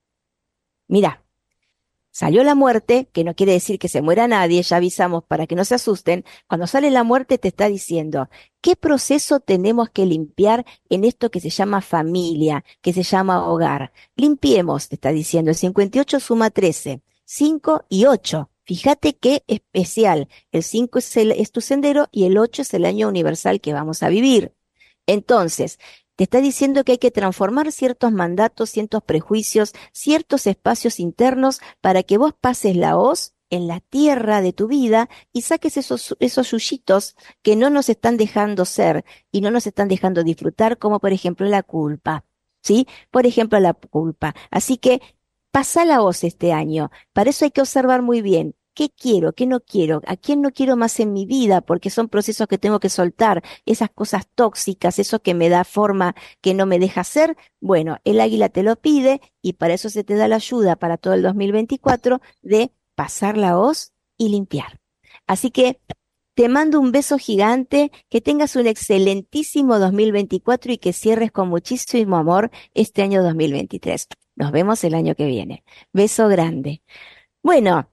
Mirá, salió la muerte, que no quiere decir que se muera nadie, ya avisamos para que no se asusten. Cuando sale la muerte te está diciendo, ¿qué proceso tenemos que limpiar en esto que se llama familia, que se llama hogar? Limpiemos, te está diciendo, el cincuenta y ocho suma trece, cinco y ocho. Fíjate qué especial, el cinco es, el- es tu sendero y el ocho es el año universal que vamos a vivir. Entonces, te está diciendo que hay que transformar ciertos mandatos, ciertos prejuicios, ciertos espacios internos para que vos pases la hoz en la tierra de tu vida y saques esos, esos yuyitos que no nos están dejando ser y no nos están dejando disfrutar, como por ejemplo la culpa, ¿sí? Por ejemplo, la culpa. Así que pasa la hoz este año. Para eso hay que observar muy bien. ¿Qué quiero? ¿Qué no quiero? ¿A quién no quiero más en mi vida? Porque son procesos que tengo que soltar, esas cosas tóxicas, eso que me da forma, que no me deja ser. Bueno, el águila te lo pide y para eso se te da la ayuda para todo el dos mil veinticuatro de pasar la hoz y limpiar. Así que te mando un beso gigante, que tengas un excelentísimo dos mil veinticuatro y que cierres con muchísimo amor este año dos mil veintitrés. Nos vemos el año que viene. Beso grande. Bueno,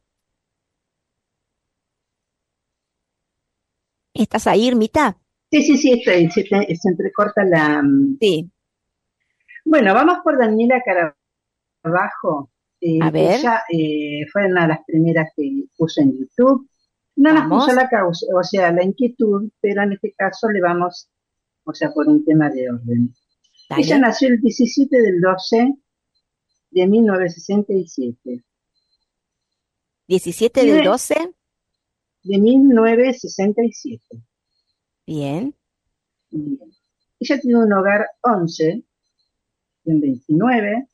¿estás ahí, Irmita? sí, sí, sí, estoy- se, te- se entrecorta la... mm. Sí. Bueno, vamos por Daniela Carabajo. A Eh, ver, ella eh, fue una de las primeras que puso en YouTube. No nos puso vamos. la causa, o sea, la inquietud, pero en este caso le vamos, o sea, por un tema de orden. Ella Dale. nació el diecisiete del doce de mil novecientos sesenta y siete. diecisiete del Tiene doce. de mil novecientos sesenta y siete. Bien. Bien. Ella tiene un hogar once, en veintinueve,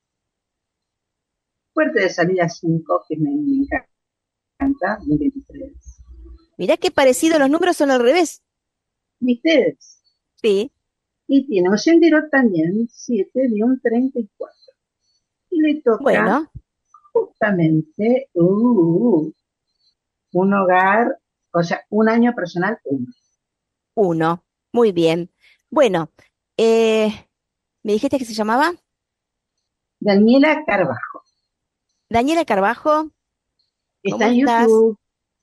puerta de salida cinco, que me, me encanta, en veintitrés. Mirá qué parecido, los números son al revés. ¿Viste? Sí. Y tiene un sendero también, siete de un treinta y cuatro. Y le toca Bueno, justamente uh, un hogar, o sea, un año personal uno. uno. Muy bien. Bueno, eh, ¿me dijiste que se llamaba? Daniela Carvajo. Daniela Carbajo, Está ¿cómo en estás? YouTube.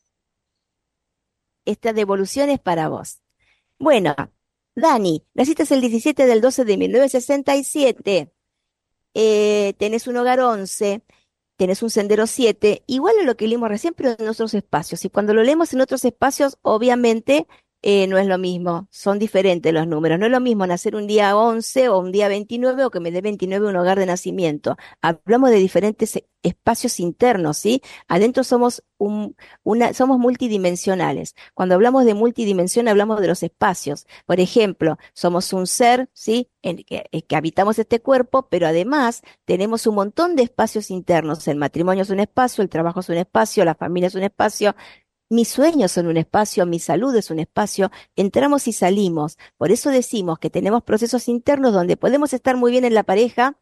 Esta devolución es para vos. Bueno, Dani, naciste el diecisiete del doce de mil novecientos sesenta y siete. Eh, tenés un hogar once, tenés un sendero siete, igual a lo que leímos recién, pero en otros espacios. Y cuando lo leemos en otros espacios, obviamente Eh, no es lo mismo, son diferentes los números. No es lo mismo nacer un día once o un día veintinueve o que me dé veintinueve un hogar de nacimiento. Hablamos de diferentes e- espacios internos, ¿sí? Adentro somos un, una, somos multidimensionales. Cuando hablamos de multidimensión, hablamos de los espacios. Por ejemplo, somos un ser, ¿sí? En que, eh, que habitamos este cuerpo, pero además tenemos un montón de espacios internos. El matrimonio es un espacio, el trabajo es un espacio, la familia es un espacio. Mis sueños son un espacio, mi salud es un espacio, entramos y salimos. Por eso decimos que tenemos procesos internos donde podemos estar muy bien en la pareja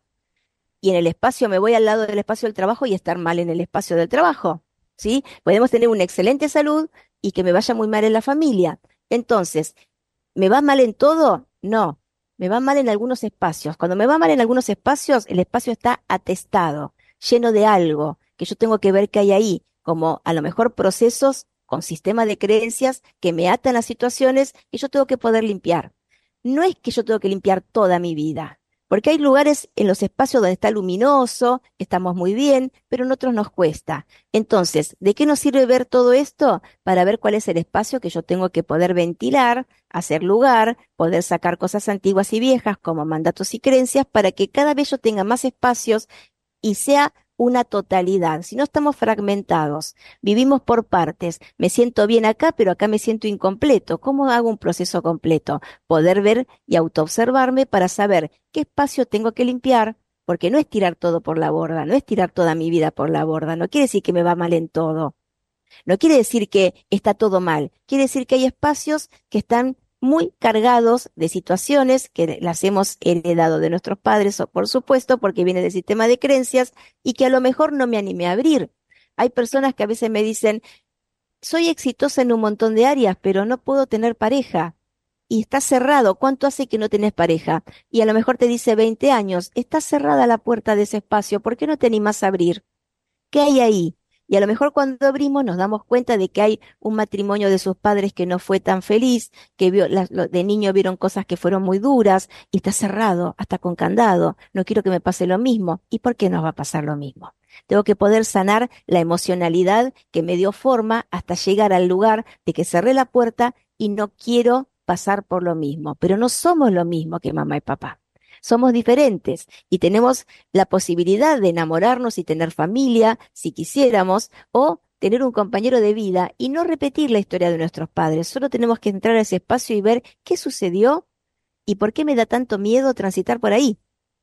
y en el espacio me voy al lado del espacio del trabajo y estar mal en el espacio del trabajo, ¿sí? Podemos tener una excelente salud y que me vaya muy mal en la familia. Entonces, ¿me va mal en todo? No, me va mal en algunos espacios. Cuando me va mal en algunos espacios, el espacio está atestado, lleno de algo que yo tengo que ver qué hay ahí, como a lo mejor procesos con sistema de creencias que me atan a situaciones que yo tengo que poder limpiar. No es que yo tengo que limpiar toda mi vida, porque hay lugares en los espacios donde está luminoso, estamos muy bien, pero en otros nos cuesta. Entonces, ¿de qué nos sirve ver todo esto? Para ver cuál es el espacio que yo tengo que poder ventilar, hacer lugar, poder sacar cosas antiguas y viejas como mandatos y creencias para que cada vez yo tenga más espacios y sea una totalidad. Si no estamos fragmentados, vivimos por partes. Me siento bien acá, pero acá me siento incompleto. ¿Cómo hago un proceso completo? Poder ver y autoobservarme para saber qué espacio tengo que limpiar, porque no es tirar todo por la borda, no es tirar toda mi vida por la borda, no quiere decir que me va mal en todo. No quiere decir que está todo mal, quiere decir que hay espacios que están muy cargados de situaciones que las hemos heredado de nuestros padres, o por supuesto, porque viene del sistema de creencias y que a lo mejor no me animé a abrir. Hay personas que a veces me dicen, soy exitosa en un montón de áreas, pero no puedo tener pareja. Y está cerrado. ¿Cuánto hace que no tenés pareja? Y a lo mejor te dice veinte años. Está cerrada la puerta de ese espacio. ¿Por qué no te animás a abrir? ¿Qué hay ahí? Y a lo mejor cuando abrimos nos damos cuenta de que hay un matrimonio de sus padres que no fue tan feliz, que vio, las- lo- de niño vieron cosas que fueron muy duras y está cerrado, hasta con candado. No quiero que me pase lo mismo. ¿Y por qué nos va a pasar lo mismo? Tengo que poder sanar la emocionalidad que me dio forma hasta llegar al lugar de que cerré la puerta y no quiero pasar por lo mismo. Pero no somos lo mismo que mamá y papá. Somos diferentes y tenemos la posibilidad de enamorarnos y tener familia, si quisiéramos, o tener un compañero de vida y no repetir la historia de nuestros padres. Solo tenemos que entrar a ese espacio y ver qué sucedió y por qué me da tanto miedo transitar por ahí.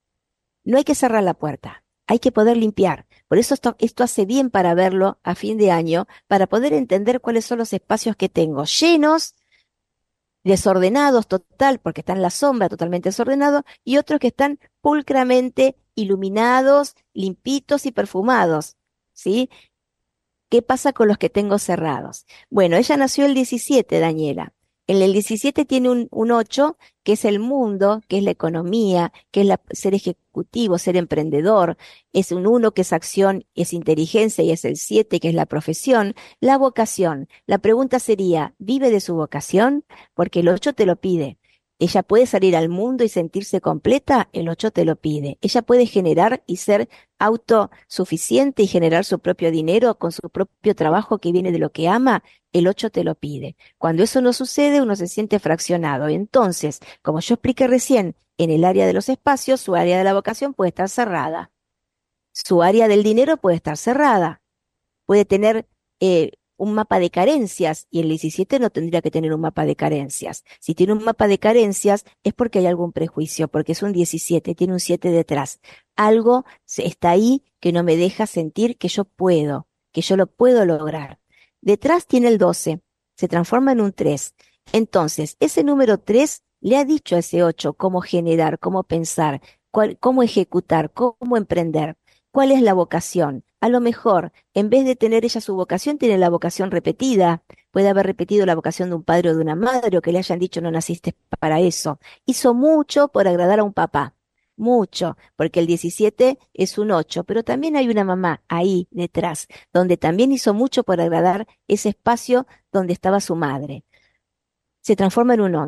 No hay que cerrar la puerta, hay que poder limpiar. Por eso esto, esto hace bien para verlo a fin de año, para poder entender cuáles son los espacios que tengo llenos, desordenados total, porque están en la sombra, totalmente desordenados, y otros que están pulcramente iluminados, limpitos y perfumados, ¿sí? ¿Qué pasa con los que tengo cerrados? Bueno, ella nació el diecisiete, Daniela. En el diecisiete tiene un, un ocho, que es el mundo, que es la economía, que es la- ser ejecutivo, ser emprendedor. Es un uno, que es acción, es inteligencia, y es el siete, que es la profesión. La vocación. La pregunta sería, ¿vive de su vocación? Porque el ocho te lo pide. Ella puede salir al mundo y sentirse completa, el ocho te lo pide. Ella puede generar y ser autosuficiente y generar su propio dinero con su propio trabajo que viene de lo que ama, el ocho te lo pide. Cuando eso no sucede, uno se siente fraccionado. Entonces, como yo expliqué recién, en el área de los espacios, su área de la vocación puede estar cerrada. Su área del dinero puede estar cerrada. Puede tener eh, un mapa de carencias y el diecisiete no tendría que tener un mapa de carencias. Si tiene un mapa de carencias es porque hay algún prejuicio, porque es un diecisiete, tiene un siete detrás. Algo se- está ahí que no me deja sentir que yo puedo, que yo lo puedo lograr. Detrás tiene el doce, se transforma en un tres. Entonces, ese número tres le ha dicho a ese ocho cómo generar, cómo pensar, cuál- cómo ejecutar, cómo emprender. ¿Cuál es la vocación? A lo mejor, en vez de tener ella su vocación, tiene la vocación repetida. Puede haber repetido la vocación de un padre o de una madre, o que le hayan dicho no naciste para eso. Hizo mucho por agradar a un papá. Mucho, porque el diecisiete es un ocho, pero también hay una mamá ahí detrás, donde también hizo mucho por agradar ese espacio donde estaba su madre. Se transforma en un once.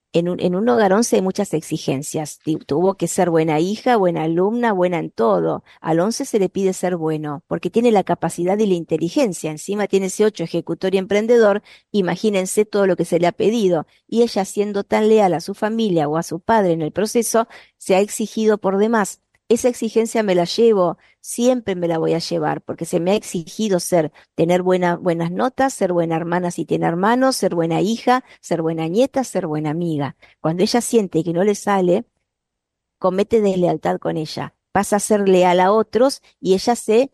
En un, en un hogar once hay muchas exigencias. Ti- Tuvo que ser buena hija, buena alumna, buena en todo. Al once se le pide ser bueno, porque tiene la capacidad y la inteligencia. Encima tiene ese ocho, ejecutor y emprendedor. Imagínense todo lo que se le ha pedido. Y ella, siendo tan leal a su familia o a su padre en el proceso, se ha exigido por demás. Esa exigencia me la llevo, siempre me la voy a llevar, porque se me ha exigido ser, tener buena, buenas notas, ser buena hermana si tiene hermanos, ser buena hija, ser buena nieta, ser buena amiga. Cuando ella siente que no le sale, comete deslealtad con ella, pasa a ser leal a otros y ella se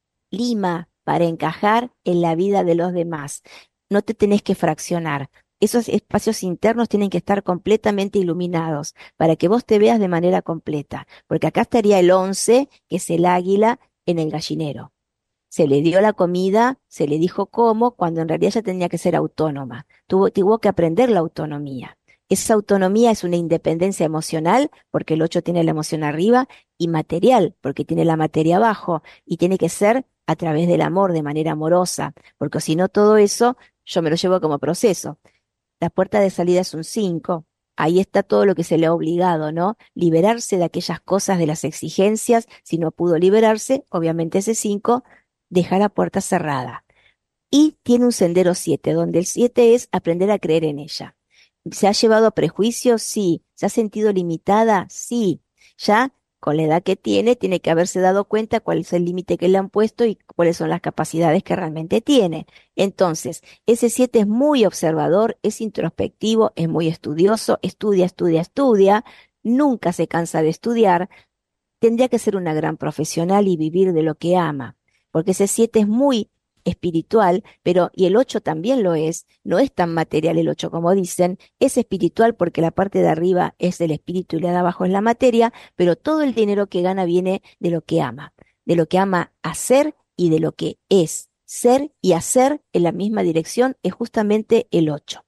lima para encajar en la vida de los demás. No te tenés que fraccionar. Esos espacios internos tienen que estar completamente iluminados para que vos te veas de manera completa, porque acá estaría el once, que es el águila, en el gallinero. Se le dio la comida, se le dijo cómo, cuando en realidad ella tenía que ser autónoma. Tuvo, tuvo que aprender la autonomía. Esa autonomía es una independencia emocional, porque el ocho tiene la emoción arriba, y material, porque tiene la materia abajo, y tiene que ser a través del amor, de manera amorosa, porque si no todo eso, yo me lo llevo como proceso. La puerta de salida es un cinco. Ahí está todo lo que se le ha obligado, ¿no? Liberarse de aquellas cosas, de las exigencias. Si no pudo liberarse, obviamente ese cinco deja la puerta cerrada. Y tiene un sendero siete, donde el siete es aprender a creer en ella. ¿Se ha llevado a prejuicios? Sí. ¿Se ha sentido limitada? Sí. Ya con la edad que tiene, tiene que haberse dado cuenta cuál es el límite que le han puesto y cuáles son las capacidades que realmente tiene. Entonces, ese siete es muy observador, es introspectivo, es muy estudioso, estudia, estudia, estudia, nunca se cansa de estudiar. Tendría que ser una gran profesional y vivir de lo que ama, porque ese siete es muy espiritual, pero y el ocho también lo es, no es tan material el ocho como dicen, es espiritual porque la parte de arriba es el espíritu y la de abajo es la materia, pero todo el dinero que gana viene de lo que ama, de lo que ama hacer y de lo que es. Ser y hacer en la misma dirección es justamente el ocho.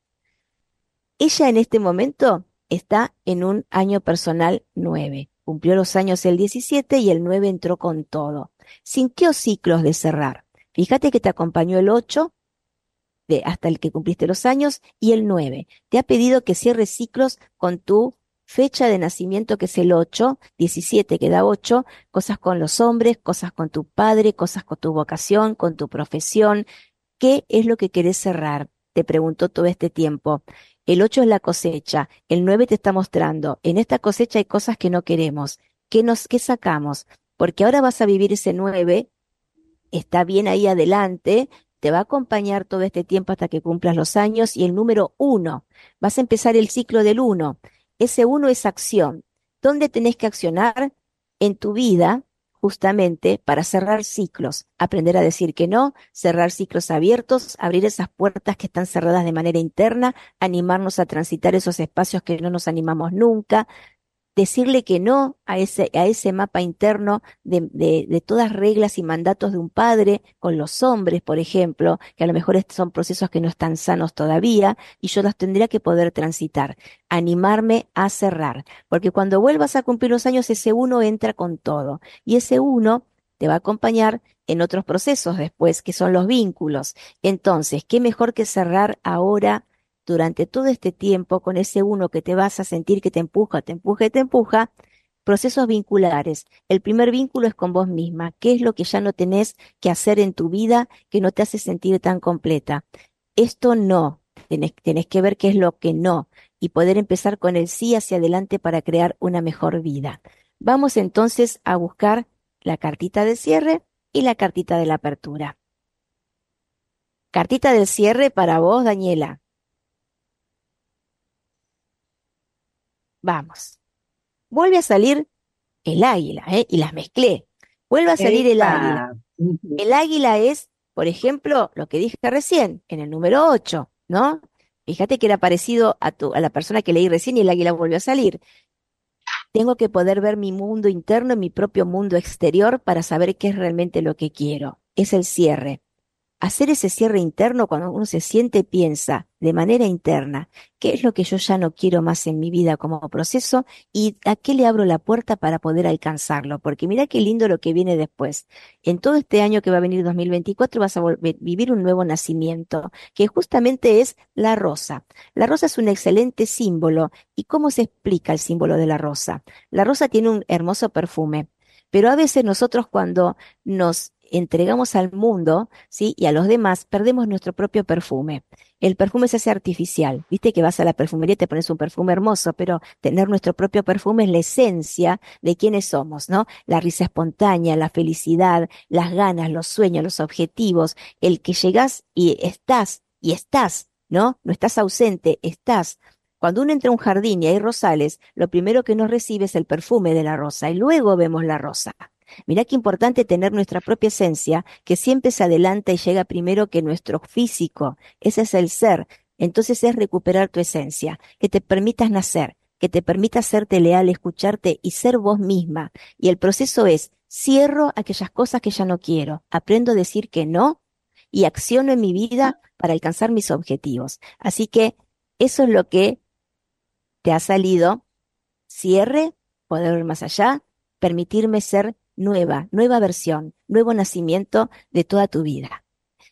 Ella en este momento está en un año personal nueve. Cumplió los años el diecisiete y el nueve entró con todo. Sintió ciclos de cerrar. Fíjate que te acompañó el ocho de hasta el que cumpliste los años y el nueve. Te ha pedido que cierres ciclos con tu fecha de nacimiento, que es el ocho, diecisiete que da ocho, cosas con los hombres, cosas con tu padre, cosas con tu vocación, con tu profesión. ¿Qué es lo que querés cerrar? Te preguntó todo este tiempo. El ocho es la cosecha, el nueve te está mostrando, en esta cosecha hay cosas que no queremos. ¿Qué nos, qué sacamos? Porque ahora vas a vivir ese nueve, está bien ahí adelante, te va a acompañar todo este tiempo hasta que cumplas los años, y el número uno, vas a empezar el ciclo del uno. Ese uno es acción. ¿Dónde tenés que accionar? En tu vida, justamente para cerrar ciclos, aprender a decir que no, cerrar ciclos abiertos, abrir esas puertas que están cerradas de manera interna, animarnos a transitar esos espacios que no nos animamos nunca, decirle que no a ese, a ese mapa interno de, de, de todas reglas y mandatos de un padre con los hombres, por ejemplo, que a lo mejor est- son procesos que no están sanos todavía y yo los tendría que poder transitar, animarme a cerrar, porque cuando vuelvas a cumplir los años ese uno entra con todo y ese uno te va a acompañar en otros procesos después, que son los vínculos. Entonces, ¿qué mejor que cerrar ahora durante todo este tiempo con ese uno que te vas a sentir que te empuja, te empuja y te empuja? Procesos vinculares. El primer vínculo es con vos misma. ¿Qué es lo que ya no tenés que hacer en tu vida que no te hace sentir tan completa? Esto no. Tenés, tenés que ver qué es lo que no y poder empezar con el sí hacia adelante para crear una mejor vida. Vamos entonces a buscar la cartita de cierre y la cartita de la apertura. Cartita del cierre para vos, Daniela. Vamos. Vuelve a salir el águila, ¿eh? Y las mezclé. Vuelve a salir el Epa, águila. ujú. El águila es, por ejemplo, lo que dije recién, en el número ocho, ¿no? Fíjate que era parecido a, tu, a la persona que leí recién y el águila volvió a salir. Tengo que poder ver mi mundo interno y mi propio mundo exterior para saber qué es realmente lo que quiero. Es el cierre. hacer ese cierre interno cuando uno se siente, piensa de manera interna, ¿qué es lo que yo ya no quiero más en mi vida como proceso y a qué le abro la puerta para poder alcanzarlo? Porque mira qué lindo lo que viene después. En todo este año que va a venir dos mil veinticuatro vas a volver- vivir un nuevo nacimiento, que justamente es la rosa. La rosa es un excelente símbolo. ¿Y cómo se explica el símbolo de la rosa? La rosa tiene un hermoso perfume, pero a veces nosotros cuando nos entregamos al mundo, ¿sí? Y a los demás, perdemos nuestro propio perfume. El perfume se hace artificial. Viste que vas a la perfumería y te pones un perfume hermoso, pero tener nuestro propio perfume es la esencia de quiénes somos, ¿no? La risa espontánea, la felicidad, las ganas, los sueños, los objetivos, el que llegás y estás, y estás, ¿no? No estás ausente, estás. Cuando uno entra a un jardín y hay rosales, lo primero que nos recibe es el perfume de la rosa y luego vemos la rosa. Mirá qué importante tener nuestra propia esencia, que siempre se adelanta y llega primero que nuestro físico. Ese es el ser. Entonces es recuperar tu esencia, que te permitas nacer, que te permitas serte leal, escucharte y ser vos misma. Y el proceso es, cierro aquellas cosas que ya no quiero, aprendo a decir que no y acciono en mi vida para alcanzar mis objetivos. Así que eso es lo que te ha salido. Cierre, poder ver más allá, permitirme ser nueva, nueva versión, nuevo nacimiento de toda tu vida.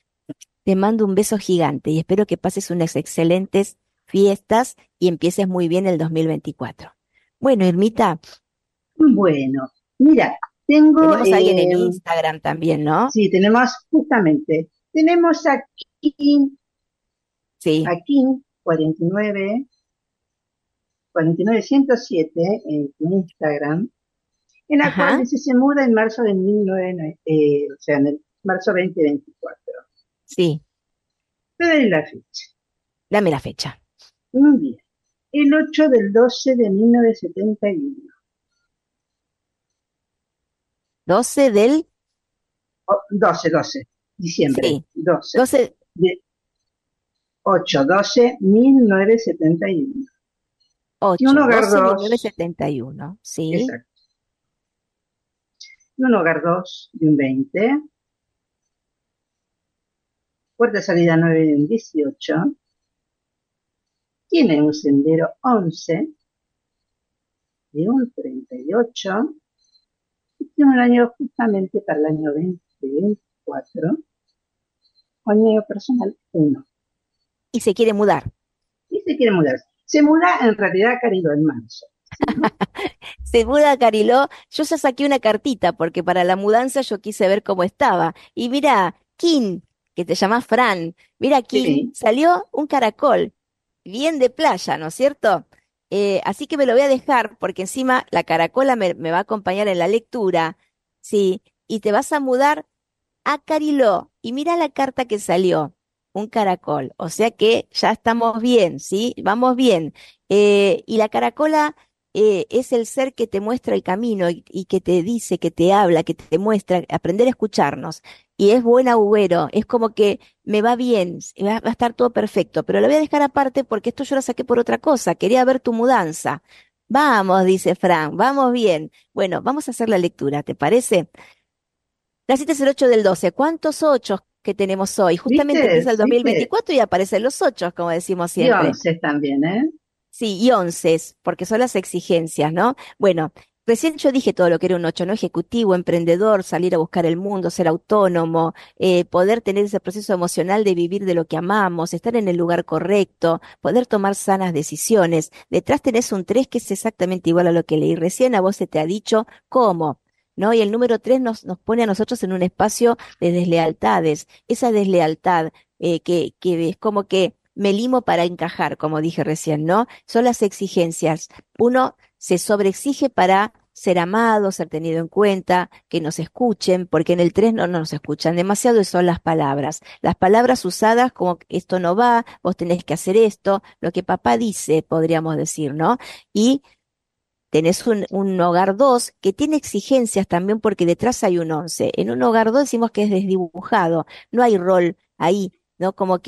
Te mando un beso gigante y espero que pases unas excelentes fiestas y empieces muy bien el dos mil veinticuatro. Bueno, Irmita, Bueno, mira, tengo, tenemos a alguien en eh, Instagram también, ¿no? sí, tenemos justamente, tenemos aquí, Sí. aquí cuarenta y nueve, cuarenta y nueve ciento siete en Instagram, en la cual Ajá, dice se muda en marzo de mil novecientos, eh, o sea, en el marzo dos mil veinticuatro. sí. Te doy la fecha. Dame la fecha. Un día. El ocho del doce de mil novecientos setenta y uno. doce del, Oh, doce, doce. Diciembre. sí, doce. doce, De ocho, doce, mil novecientos setenta y uno. Y un ocho, hogar doce, mil novecientos dos. setenta y uno. Sí. Exacto. Y un hogar dos de un veinte. Puerta de salida nueve de un dieciocho. Tiene un sendero once de un treinta y ocho. Y tiene un año justamente para el año dos mil veinticuatro. Año personal uno. Y se quiere mudar. Y se quiere mudar. Se muda en realidad a Cariló en marzo. ¿No? Se muda a Cariló. Yo ya saqué una cartita porque para la mudanza yo quise ver cómo estaba. Y mira, Kim, que te llamas Fran, mira, Kim, Sí. salió un caracol, bien de playa, ¿no es cierto? Eh, así que me lo voy a dejar porque encima la caracola me, me va a acompañar en la lectura, ¿sí? Y te vas a mudar a Cariló. Y mira la carta que salió, un caracol. O sea que ya estamos bien, ¿sí? Vamos bien. Eh, y la caracola eh, es el ser que te muestra el camino y, y que te dice, que te habla, que te muestra, aprender a escucharnos. Y es buen agüero, es como que me va bien, va, va a estar todo perfecto, pero lo voy a dejar aparte porque esto yo lo saqué por otra cosa, quería ver tu mudanza. Vamos, dice Frank, vamos bien. Bueno, vamos a hacer la lectura, ¿te parece? La cita es el ocho del doce. ¿Cuántos ochos que tenemos hoy? Justamente ¿Viste? empieza el ¿Viste? dos mil veinticuatro y aparecen los ochos, como decimos Y siempre. once también, ¿eh? Sí, y once, porque son las exigencias, ¿no? Bueno, recién yo dije todo lo que era un ocho, ¿no? Ejecutivo, emprendedor, salir a buscar el mundo, ser autónomo, eh, poder tener ese proceso emocional de vivir de lo que amamos, estar en el lugar correcto, poder tomar sanas decisiones. Detrás tenés un tres que es exactamente igual a lo que leí recién, a vos se te ha dicho cómo. ¿No? Y el número tres nos, nos pone a nosotros en un espacio de deslealtades. Esa deslealtad eh, que, que es como que me limo para encajar, como dije recién, ¿no? Son las exigencias. Uno se sobreexige para ser amado, ser tenido en cuenta, que nos escuchen, porque en el tres no, no nos escuchan demasiado y son las palabras. Las palabras usadas como esto no va, vos tenés que hacer esto, lo que papá dice, podríamos decir, ¿no? Y tenés un, un hogar dos que tiene exigencias también porque detrás hay un once. En un hogar dos decimos que es desdibujado, no hay rol ahí, ¿no? Como que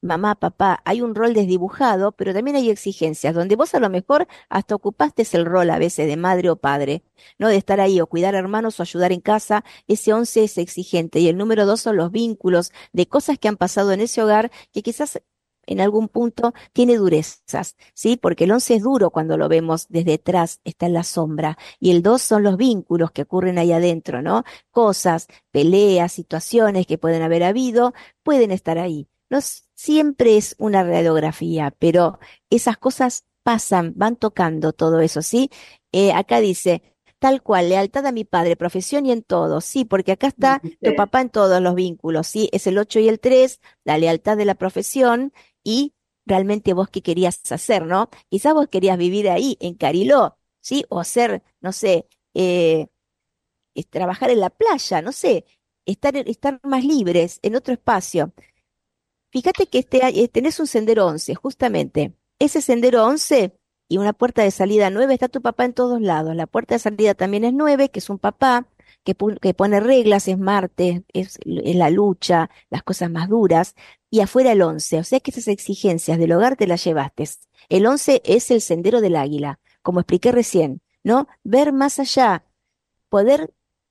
mamá, papá, hay un rol desdibujado, pero también hay exigencias, donde vos a lo mejor hasta ocupaste el rol a veces de madre o padre, ¿no? De estar ahí o cuidar a hermanos o ayudar en casa. Ese once es exigente y el número dos son los vínculos de cosas que han pasado en ese hogar que quizás en algún punto tiene durezas, ¿sí? Porque el once es duro cuando lo vemos desde atrás, está en la sombra, y el dos son los vínculos que ocurren ahí adentro, ¿no? Cosas, peleas, situaciones que pueden haber habido, pueden estar ahí. No s- siempre es una radiografía, pero esas cosas pasan, van tocando todo eso, ¿sí? Eh, acá dice, tal cual, lealtad a mi padre, profesión y en todo, sí, porque acá está tu ¿viste? papá en todos los vínculos, ¿sí? Es el ocho y el tres, la lealtad de la profesión y realmente vos qué querías hacer, ¿no? Quizás vos querías vivir ahí, en Cariló, ¿sí? O ser, no sé, eh, es trabajar en la playa, no sé, estar, estar más libres en otro espacio. Fíjate que este, a- eh, tenés un sendero once, justamente. Ese sendero once y una puerta de salida nueve, está tu papá en todos lados. La puerta de salida también es nueve, que es un papá que, pu- que pone reglas, es Marte, es, es la lucha, las cosas más duras. Y afuera el once, o sea que esas exigencias del hogar te las llevaste. El once es el sendero del águila, como expliqué recién, ¿no? Ver más allá, poder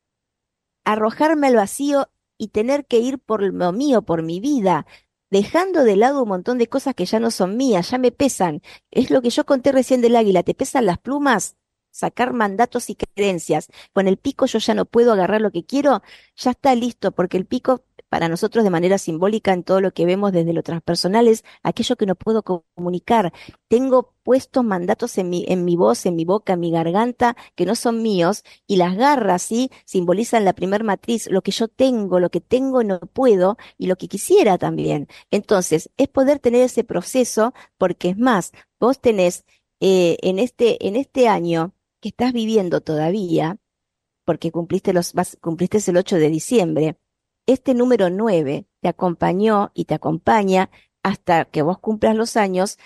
arrojarme al vacío y tener que ir por lo mío, por mi vida, dejando de lado un montón de cosas que ya no son mías, ya me pesan. Es lo que yo conté recién del águila, ¿te pesan las plumas? Sacar mandatos y creencias. Con el pico yo ya no puedo agarrar lo que quiero, ya está listo, porque el pico para nosotros de manera simbólica en todo lo que vemos desde lo transpersonal es aquello que no puedo co- comunicar. Tengo puestos mandatos en mi, en mi voz, en mi boca, en mi garganta, que no son míos, y las garras, ¿sí? Simbolizan la primer matriz, lo que yo tengo, lo que tengo no puedo y lo que quisiera también. Entonces, es poder tener ese proceso, porque es más, vos tenés eh, en este, en este año que estás viviendo todavía, porque cumpliste los, vas, cumpliste el ocho de diciembre, este número nueve te acompañó y te acompaña hasta que vos cumplas los años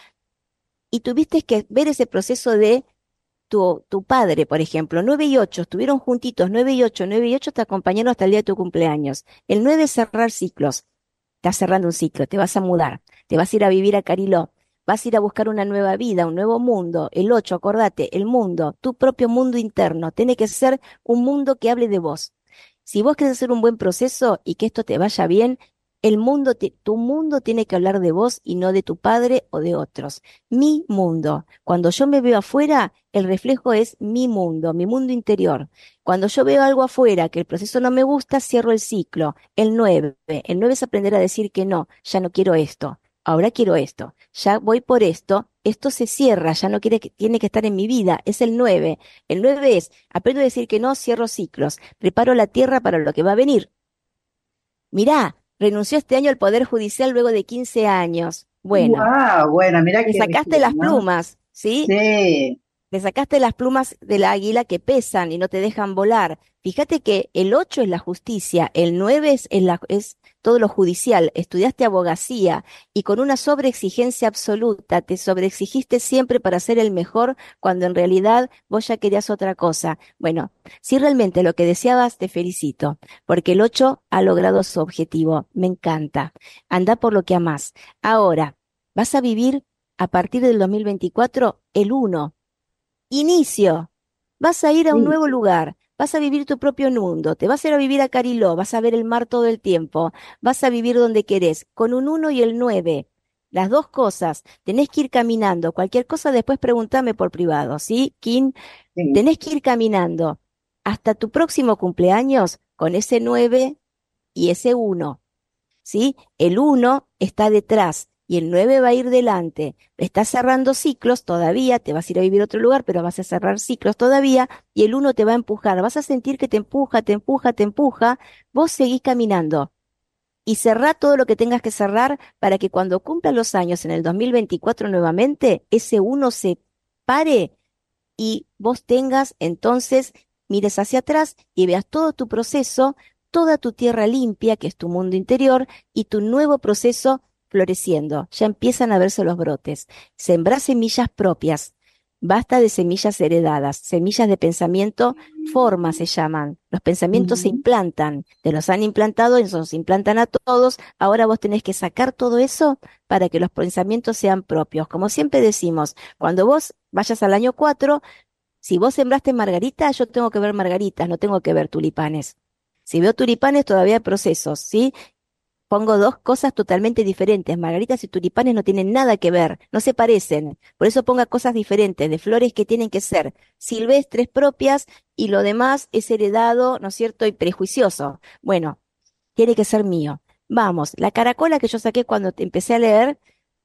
y tuviste que ver ese proceso de tu, tu padre, por ejemplo, nueve y ocho estuvieron juntitos, nueve y ocho nueve y ocho te acompañaron hasta el día de tu cumpleaños. El nueve es cerrar ciclos. Estás cerrando un ciclo, te vas a mudar, te vas a ir a vivir a Cariló, vas a ir a buscar una nueva vida, un nuevo mundo. El ocho, acordate, el mundo, tu propio mundo interno, tiene que ser un mundo que hable de vos. Si vos querés hacer un buen proceso y que esto te vaya bien, el mundo, te- tu mundo tiene que hablar de vos y no de tu padre o de otros. Mi mundo. Cuando yo me veo afuera, el reflejo es mi mundo, mi mundo interior. Cuando yo veo algo afuera que el proceso no me gusta, cierro el ciclo. El nueve, el nueve es aprender a decir que no, ya no quiero esto, ahora quiero esto, ya voy por esto, esto se cierra, ya no quiere que, tiene que estar en mi vida, es el nueve. El nueve es, aprendo a decir que no, cierro ciclos, preparo la tierra para lo que va a venir. Mirá, renunció este año al Poder Judicial luego de quince años. Bueno, Wow, bueno, mira te qué sacaste energía, las ¿no? plumas, ¿sí? Sí, Le sacaste las plumas del águila que pesan y no te dejan volar. Fíjate que el ocho es la justicia, el nueve es, es la- es todo lo judicial. Estudiaste abogacía y con una sobreexigencia absoluta, te sobreexigiste siempre para ser el mejor cuando en realidad vos ya querías otra cosa. Bueno, si realmente lo que deseabas, te felicito, porque el ocho ha logrado su objetivo. Me encanta. Anda por lo que amás. Ahora, vas a vivir a partir del dos mil veinticuatro el uno. Inicio. Vas a ir a un sí, nuevo lugar, vas a vivir tu propio mundo, te vas a ir a vivir a Cariló, vas a ver el mar todo el tiempo, vas a vivir donde querés, con un uno y el nueve. Las dos cosas, tenés que ir caminando. Cualquier cosa después pregúntame por privado, ¿sí? Kim, sí. tenés que ir caminando hasta tu próximo cumpleaños con ese nueve y ese uno. ¿Sí? El uno está detrás y el nueve va a ir delante. Estás cerrando ciclos todavía, te vas a ir a vivir a otro lugar, pero vas a cerrar ciclos todavía y el uno te va a empujar. Vas a sentir que te empuja, te empuja, te empuja. Vos seguís caminando y cerrá todo lo que tengas que cerrar para que cuando cumplan los años en el dos mil veinticuatro nuevamente, ese uno se pare y vos tengas entonces, mires hacia atrás y veas todo tu proceso, toda tu tierra limpia, que es tu mundo interior, y tu nuevo proceso floreciendo. Ya empiezan a verse los brotes. Sembrá semillas propias. Basta de semillas heredadas, semillas de pensamiento, formas se llaman. Los pensamientos se Ujú. implantan, te los han implantado y nos implantan a todos. Ahora vos tenés que sacar todo eso para que los pensamientos sean propios. Como siempre decimos, cuando vos vayas al año cuatro, si vos sembraste margaritas, yo tengo que ver margaritas, no tengo que ver tulipanes. Si veo tulipanes, todavía hay procesos, ¿sí? Pongo dos cosas totalmente diferentes. Margaritas y tulipanes no tienen nada que ver, no se parecen. Por eso ponga cosas diferentes, de flores que tienen que ser silvestres propias y lo demás es heredado, ¿no es cierto? Y prejuicioso. Bueno, tiene que ser mío. Vamos, la caracola que yo saqué cuando te empecé a leer,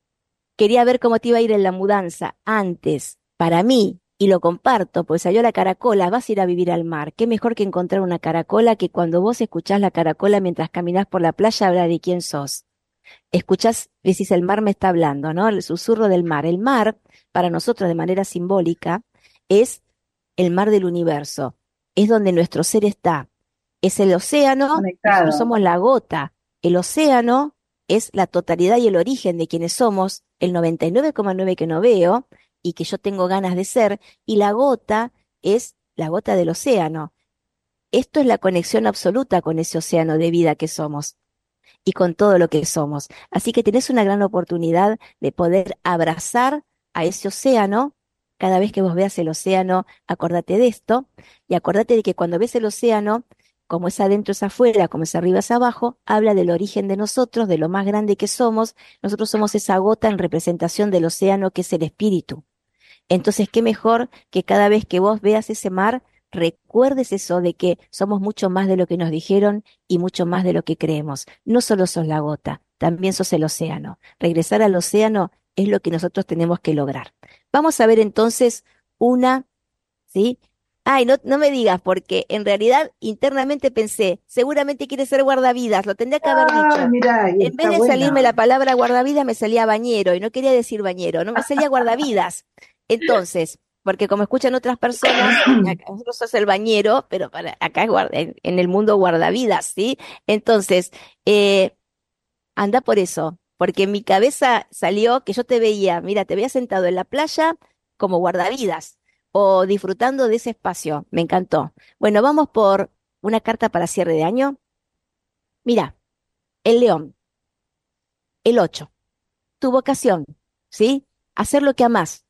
quería ver cómo te iba a ir en la mudanza antes, para mí, y lo comparto, pues salió la caracola, vas a ir a vivir al mar. Qué mejor que encontrar una caracola que cuando vos escuchás la caracola mientras caminás por la playa habla de quién sos. Escuchás, decís, el mar me está hablando, ¿no? El susurro del mar. El mar, para nosotros de manera simbólica, es el mar del universo. Es donde nuestro ser está. Es el océano, nosotros Conectado. somos la gota. El océano es la totalidad y el origen de quienes somos, el noventa y nueve coma nueve que no veo y que yo tengo ganas de ser, y la gota es la gota del océano. Esto es la conexión absoluta con ese océano de vida que somos y con todo lo que somos. Así que tenés una gran oportunidad de poder abrazar a ese océano. Cada vez que vos veas el océano, acordate de esto y acordate de que cuando ves el océano, como es adentro es afuera, como es arriba es abajo, habla del origen de nosotros, de lo más grande que somos. Nosotros somos esa gota en representación del océano que es el espíritu. Entonces, qué mejor que cada vez que vos veas ese mar, recuerdes eso de que somos mucho más de lo que nos dijeron y mucho más de lo que creemos. No solo sos la gota, también sos el océano. Regresar al océano es lo que nosotros tenemos que lograr. Vamos a ver entonces una, ¿sí? Ay, no, no me digas, porque en realidad internamente pensé, seguramente quiere ser guardavidas, lo tendría que haber Ah, dicho. mira, y En vez está de salirme bueno. la palabra guardavidas, me salía bañero, y no quería decir bañero, no me salía guardavidas. Entonces, porque como escuchan otras personas, acá nosotros sos el bañero, pero para acá es guarda- en, en el mundo guardavidas, ¿sí? Entonces, eh, anda por eso, porque en mi cabeza salió que yo te veía, mira, te veía sentado en la playa como guardavidas o disfrutando de ese espacio. Me encantó. Bueno, vamos por una carta para cierre de año. Mira, el león, el ocho, tu vocación, ¿sí? Hacer lo que amás.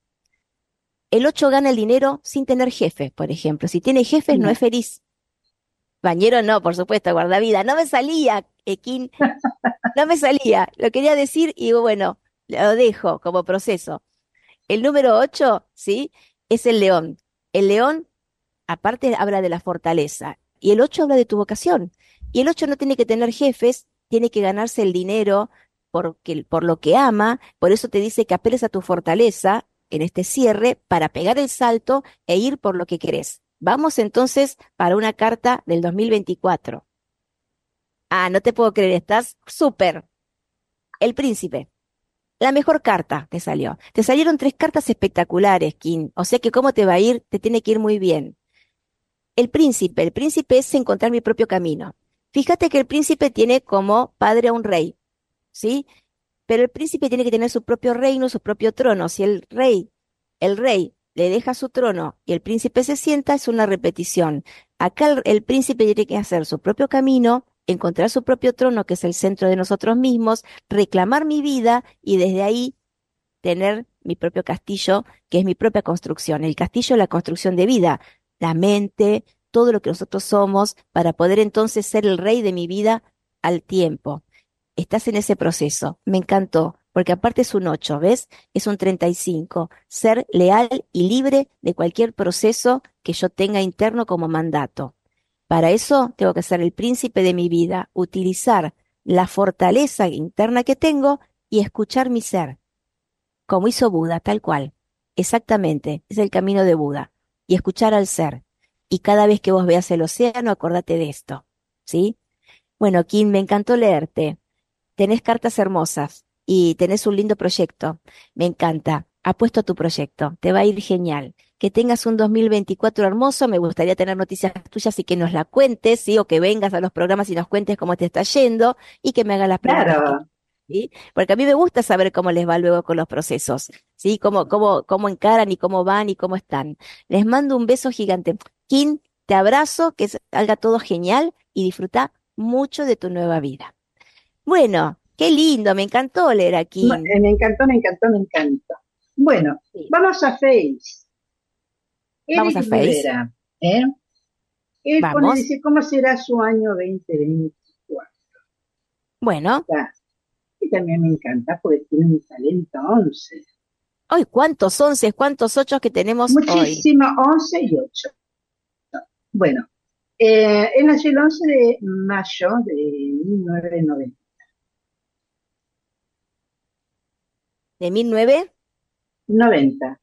El ocho gana el dinero sin tener jefes, por ejemplo. Si tiene jefes, no es No. feliz. Bañero no, por supuesto, guardavida. No me salía, Ekin, no me salía. Lo quería decir y bueno, lo dejo como proceso. El número ocho, ¿sí? Es el león. El león, aparte, habla de la fortaleza. Y el ocho habla de tu vocación. Y el ocho no tiene que tener jefes, tiene que ganarse el dinero porque, por lo que ama. Por eso te dice que apeles a tu fortaleza en este cierre para pegar el salto e ir por lo que querés. Vamos entonces para una carta del dos mil veinticuatro. Ah, no te puedo creer, estás súper. El príncipe. La mejor carta te salió. Te salieron tres cartas espectaculares, Kim. O sea que cómo te va a ir, te tiene que ir muy bien. El príncipe, el príncipe es encontrar mi propio camino. Fíjate que el príncipe tiene como padre a un rey, ¿sí? Pero el príncipe tiene que tener su propio reino, su propio trono. Si el rey, el rey le deja su trono y el príncipe se sienta, es una repetición. Acá el, el príncipe tiene que hacer su propio camino, encontrar su propio trono, que es el centro de nosotros mismos, reclamar mi vida y desde ahí tener mi propio castillo, que es mi propia construcción. El castillo es la construcción de vida, la mente, todo lo que nosotros somos, para poder entonces ser el rey de mi vida al tiempo. Estás en ese proceso. Me encantó, porque aparte es un ocho, ¿ves? Es un treinta y cinco. Ser leal y libre de cualquier proceso que yo tenga interno como mandato. Para eso tengo que ser el príncipe de mi vida, utilizar la fortaleza interna que tengo y escuchar mi ser como hizo Buda, tal cual. Exactamente, es el camino de Buda. Y escuchar al ser. Y cada vez que vos veas el océano, acordate de esto. ¿Sí? Bueno, Kim, me encantó leerte. Tenés cartas hermosas y tenés un lindo proyecto. Me encanta. Apuesto a tu proyecto. Te va a ir genial. Que tengas un dos mil veinticuatro hermoso. Me gustaría tener noticias tuyas y que nos la cuentes, ¿sí? O que vengas a los programas y nos cuentes cómo te está yendo y que me hagas las preguntas que Claro, ¿sí? Porque a mí me gusta saber cómo les va luego con los procesos, ¿sí? Cómo, cómo, cómo encaran y cómo van y cómo están. Les mando un beso gigante. Kim, te abrazo, que salga todo genial y disfruta mucho de tu nueva vida. Bueno, qué lindo, me encantó leer a Ma- Kim. eh, Me encantó, me encantó, me encantó. Bueno, Sí. vamos a Face. Vamos Eric a Face. Rivera, ¿eh? Él pone, Vamos. dice, ¿cómo será su año dos mil veinticuatro? Bueno, Está. Y también me encanta porque tiene un talento once. hoy cuántos once, cuántos ochos que tenemos hoy. Muchísimo, once y ocho. Bueno, eh, él nació el once de mayo de mil novecientos noventa. De mil nueve. noventa.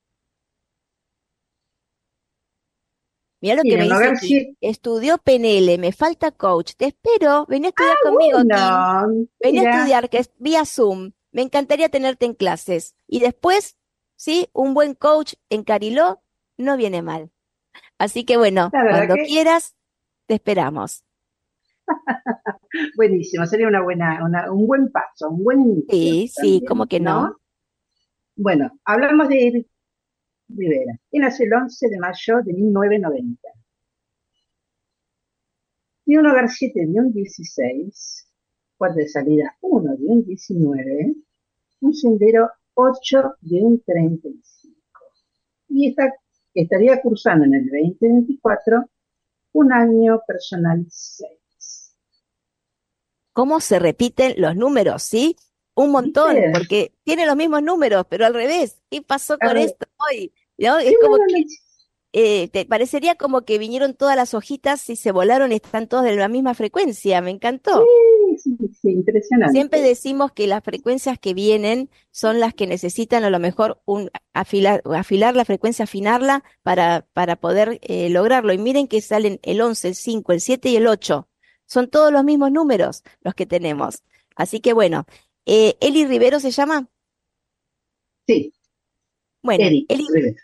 Mira lo que Tiene me un dice hogar aquí. siete. Estudió P N L, me falta coach. Te espero. Vení a estudiar conmigo, Kim. Bueno, Vení a mira, estudiar, que es vía Zoom. Me encantaría tenerte en clases. Y después, sí, un buen coach en Cariló no viene mal. Así que bueno, la verdad cuando que quieras, te esperamos. buenísimo, sería una buena, una- un buen paso, un buen inicio Sí, sí, ¿cómo también, que no? ¿no? Bueno, hablamos de Eric Rivera. Él nació el once de mayo de mil novecientos noventa. Tiene un hogar siete de un dieciséis, puerta de salida uno de un diecinueve, un sendero ocho de un treinta y cinco. Y está, estaría cursando en el dos mil veinticuatro un año personal seis. ¿Cómo se repiten los números, sí? Un montón, ¿Viste? porque tiene los mismos números, pero al revés. ¿Qué pasó con Arre- esto hoy? ¿No? Sí, Es como bueno, que no- eh, te parecería como que vinieron todas las hojitas y se volaron y están todos de la misma frecuencia. Me encantó. sí, sí, sí, Siempre impresionante. decimos que las frecuencias que vienen son las que necesitan a lo mejor un afilar, afilar la frecuencia, afinarla para, para poder eh, lograrlo. Y miren que salen el once, el cinco, el siete y el ocho. Son todos los mismos números los que tenemos. Así que bueno, eh, Eli Rivero se llama. Sí, Bueno, Eric Eli, Rivera.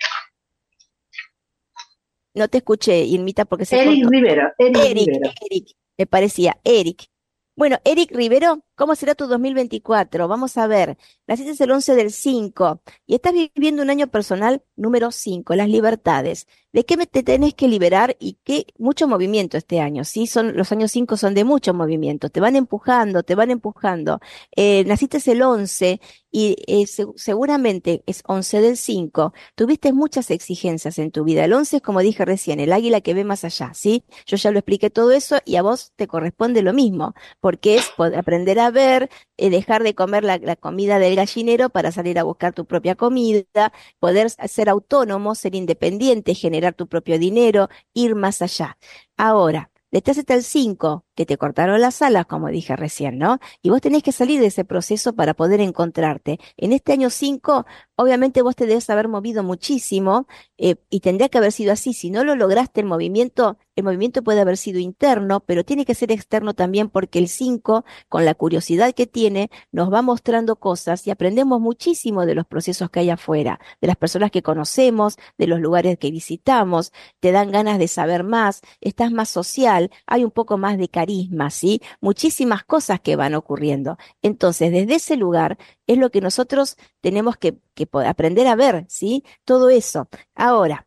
no te escuché, Irmita, porque se Eric cortó. Rivera, Eric Eric, Rivera. Eric, me parecía, Eric. Bueno, Eric Rivero, ¿cómo será tu dos mil veinticuatro? Vamos a ver. Naciste el once del cinco y estás viviendo un año personal número cinco, las libertades. ¿De qué me- te tenés que liberar y qué mucho movimiento este año? Sí, son los años cinco son de mucho movimiento, te van empujando, te van empujando. Eh, naciste el once y eh, se- seguramente es once del cinco. Tuviste muchas exigencias en tu vida. El once es como dije recién, el águila que ve más allá, ¿sí? Yo ya lo expliqué todo eso y a vos te corresponde lo mismo, porque es pod- aprender a ver, eh, dejar de comer la, la comida del gallinero para salir a buscar tu propia comida, poder s- ser autónomo, ser independiente, generar tu propio dinero, ir más allá. Ahora, detrás está el cinco, que te cortaron las alas, como dije recién, ¿no? Y vos tenés que salir de ese proceso para poder encontrarte. En este año cinco, obviamente vos te debes haber movido muchísimo, eh, y tendría que haber sido así. Si no lo lograste el movimiento, el movimiento puede haber sido interno, pero tiene que ser externo también porque el cinco, con la curiosidad que tiene, nos va mostrando cosas y aprendemos muchísimo de los procesos que hay afuera, de las personas que conocemos, de los lugares que visitamos, te dan ganas de saber más, estás más social, hay un poco más de carisma, ¿sí? Muchísimas cosas que van ocurriendo. Entonces, desde ese lugar es lo que nosotros tenemos que, que po- aprender a ver, ¿sí? Todo eso. Ahora,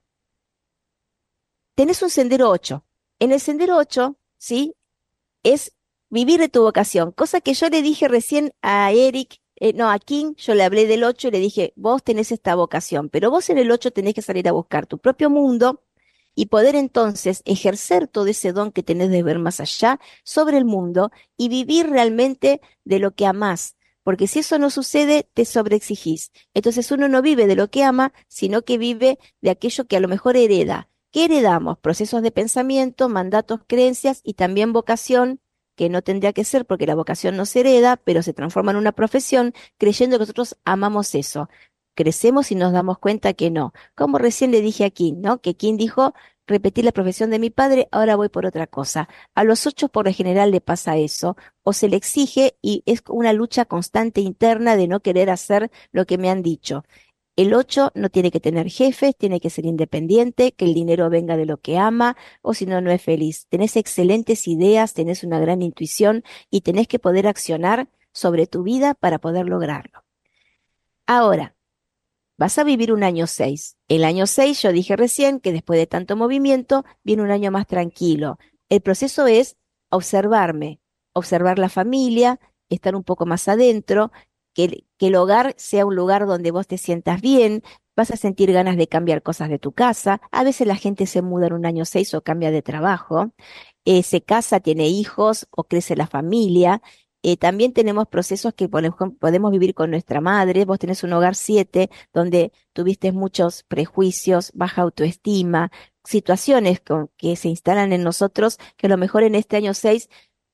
tenés un sendero ocho. En el sendero ocho, ¿sí? Es vivir de tu vocación, cosa que yo le dije recién a Eric, eh, no, a King, yo le hablé del ocho y le dije, vos tenés esta vocación, pero vos en el ocho tenés que salir a buscar tu propio mundo y poder entonces ejercer todo ese don que tenés de ver más allá sobre el mundo y vivir realmente de lo que amás. Porque si eso no sucede, te sobreexigís. Entonces uno no vive de lo que ama, sino que vive de aquello que a lo mejor hereda. ¿Qué heredamos? Procesos de pensamiento, mandatos, creencias y también vocación, que no tendría que ser porque la vocación no se hereda, pero se transforma en una profesión, creyendo que nosotros amamos eso. Crecemos y nos damos cuenta que no. Como recién le dije a Kim, ¿no? Que Kim dijo, repetí la profesión de mi padre, ahora voy por otra cosa. A los ocho por lo general le pasa eso, o se le exige y es una lucha constante interna de no querer hacer lo que me han dicho. El ocho no tiene que tener jefes, tiene que ser independiente, que el dinero venga de lo que ama, o si no, no es feliz. Tenés excelentes ideas, tenés una gran intuición y tenés que poder accionar sobre tu vida para poder lograrlo. Ahora, vas a vivir un año seis. El año seis, yo dije recién que después de tanto movimiento, viene un año más tranquilo. El proceso es observarme, observar la familia, estar un poco más adentro, que, el- que el hogar sea un lugar donde vos te sientas bien, vas a sentir ganas de cambiar cosas de tu casa. A veces la gente se muda en un año seis o cambia de trabajo, eh, se casa, tiene hijos o crece la familia. Eh, también tenemos procesos que por ejemplo, podemos vivir con nuestra madre. Vos tenés un hogar siete donde tuviste muchos prejuicios, baja autoestima, situaciones con- que se instalan en nosotros que a lo mejor en este año seis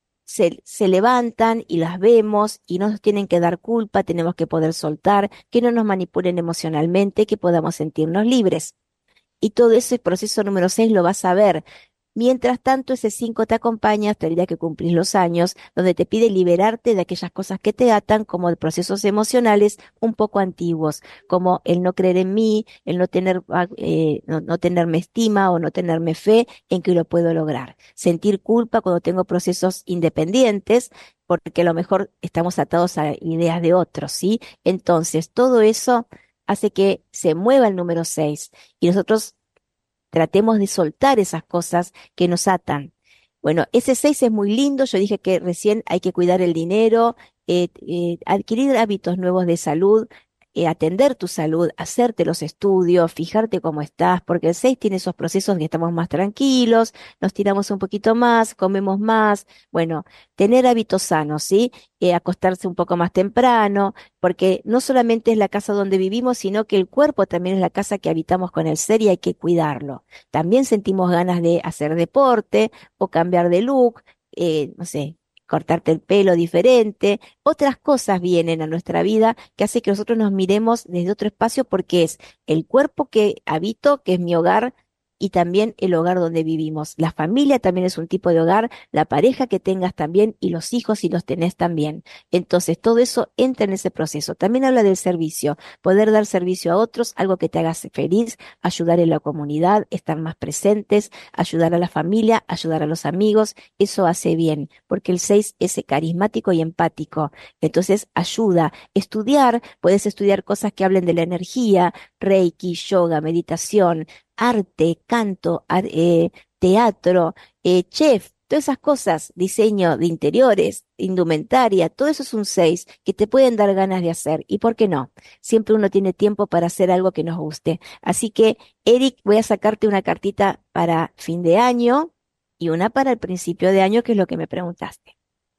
se, se levantan y las vemos y no nos tienen que dar culpa, tenemos que poder soltar, que no nos manipulen emocionalmente, que podamos sentirnos libres. Y todo ese proceso número seis lo vas a ver. Mientras tanto, ese cinco te acompaña hasta el día que cumplís los años, donde te pide liberarte de aquellas cosas que te atan, como de procesos emocionales un poco antiguos, como el no creer en mí, el no tener, ah, eh, no, no tenerme estima o no tenerme fe en que lo puedo lograr. Sentir culpa cuando tengo procesos independientes, porque a lo mejor estamos atados a ideas de otros, ¿sí? Entonces, todo eso hace que se mueva el número seis y nosotros tratemos de soltar esas cosas que nos atan. Bueno, ese seis es muy lindo. Yo dije que recién hay que cuidar el dinero, eh, eh, adquirir hábitos nuevos de salud, eh, atender tu salud, hacerte los estudios, fijarte cómo estás, porque el seis tiene esos procesos que estamos más tranquilos, nos tiramos un poquito más, comemos más. Bueno, tener hábitos sanos, ¿sí? Eh, acostarse un poco más temprano, porque no solamente es la casa donde vivimos, sino que el cuerpo también es la casa que habitamos con el ser y hay que cuidarlo. También sentimos ganas de hacer deporte o cambiar de look, eh, no sé, cortarte el pelo diferente. Otras cosas vienen a nuestra vida que hace que nosotros nos miremos desde otro espacio porque es el cuerpo que habito, que es mi hogar. Y también el hogar donde vivimos. La familia también es un tipo de hogar, la pareja que tengas también y los hijos si los tenés también. Entonces, todo eso entra en ese proceso. También habla del servicio, poder dar servicio a otros, algo que te haga feliz, ayudar en la comunidad, estar más presentes, ayudar a la familia, ayudar a los amigos. Eso hace bien, porque el seis es carismático y empático. Entonces, ayuda. Estudiar, puedes estudiar cosas que hablen de la energía, reiki, yoga, meditación, arte, canto, ar- eh, teatro, eh, chef, todas esas cosas, diseño de interiores, indumentaria, todo eso es un seis que te pueden dar ganas de hacer. ¿Y por qué no? Siempre uno tiene tiempo para hacer algo que nos guste. Así que, Eric, voy a sacarte una cartita para fin de año y una para el principio de año, que es lo que me preguntaste.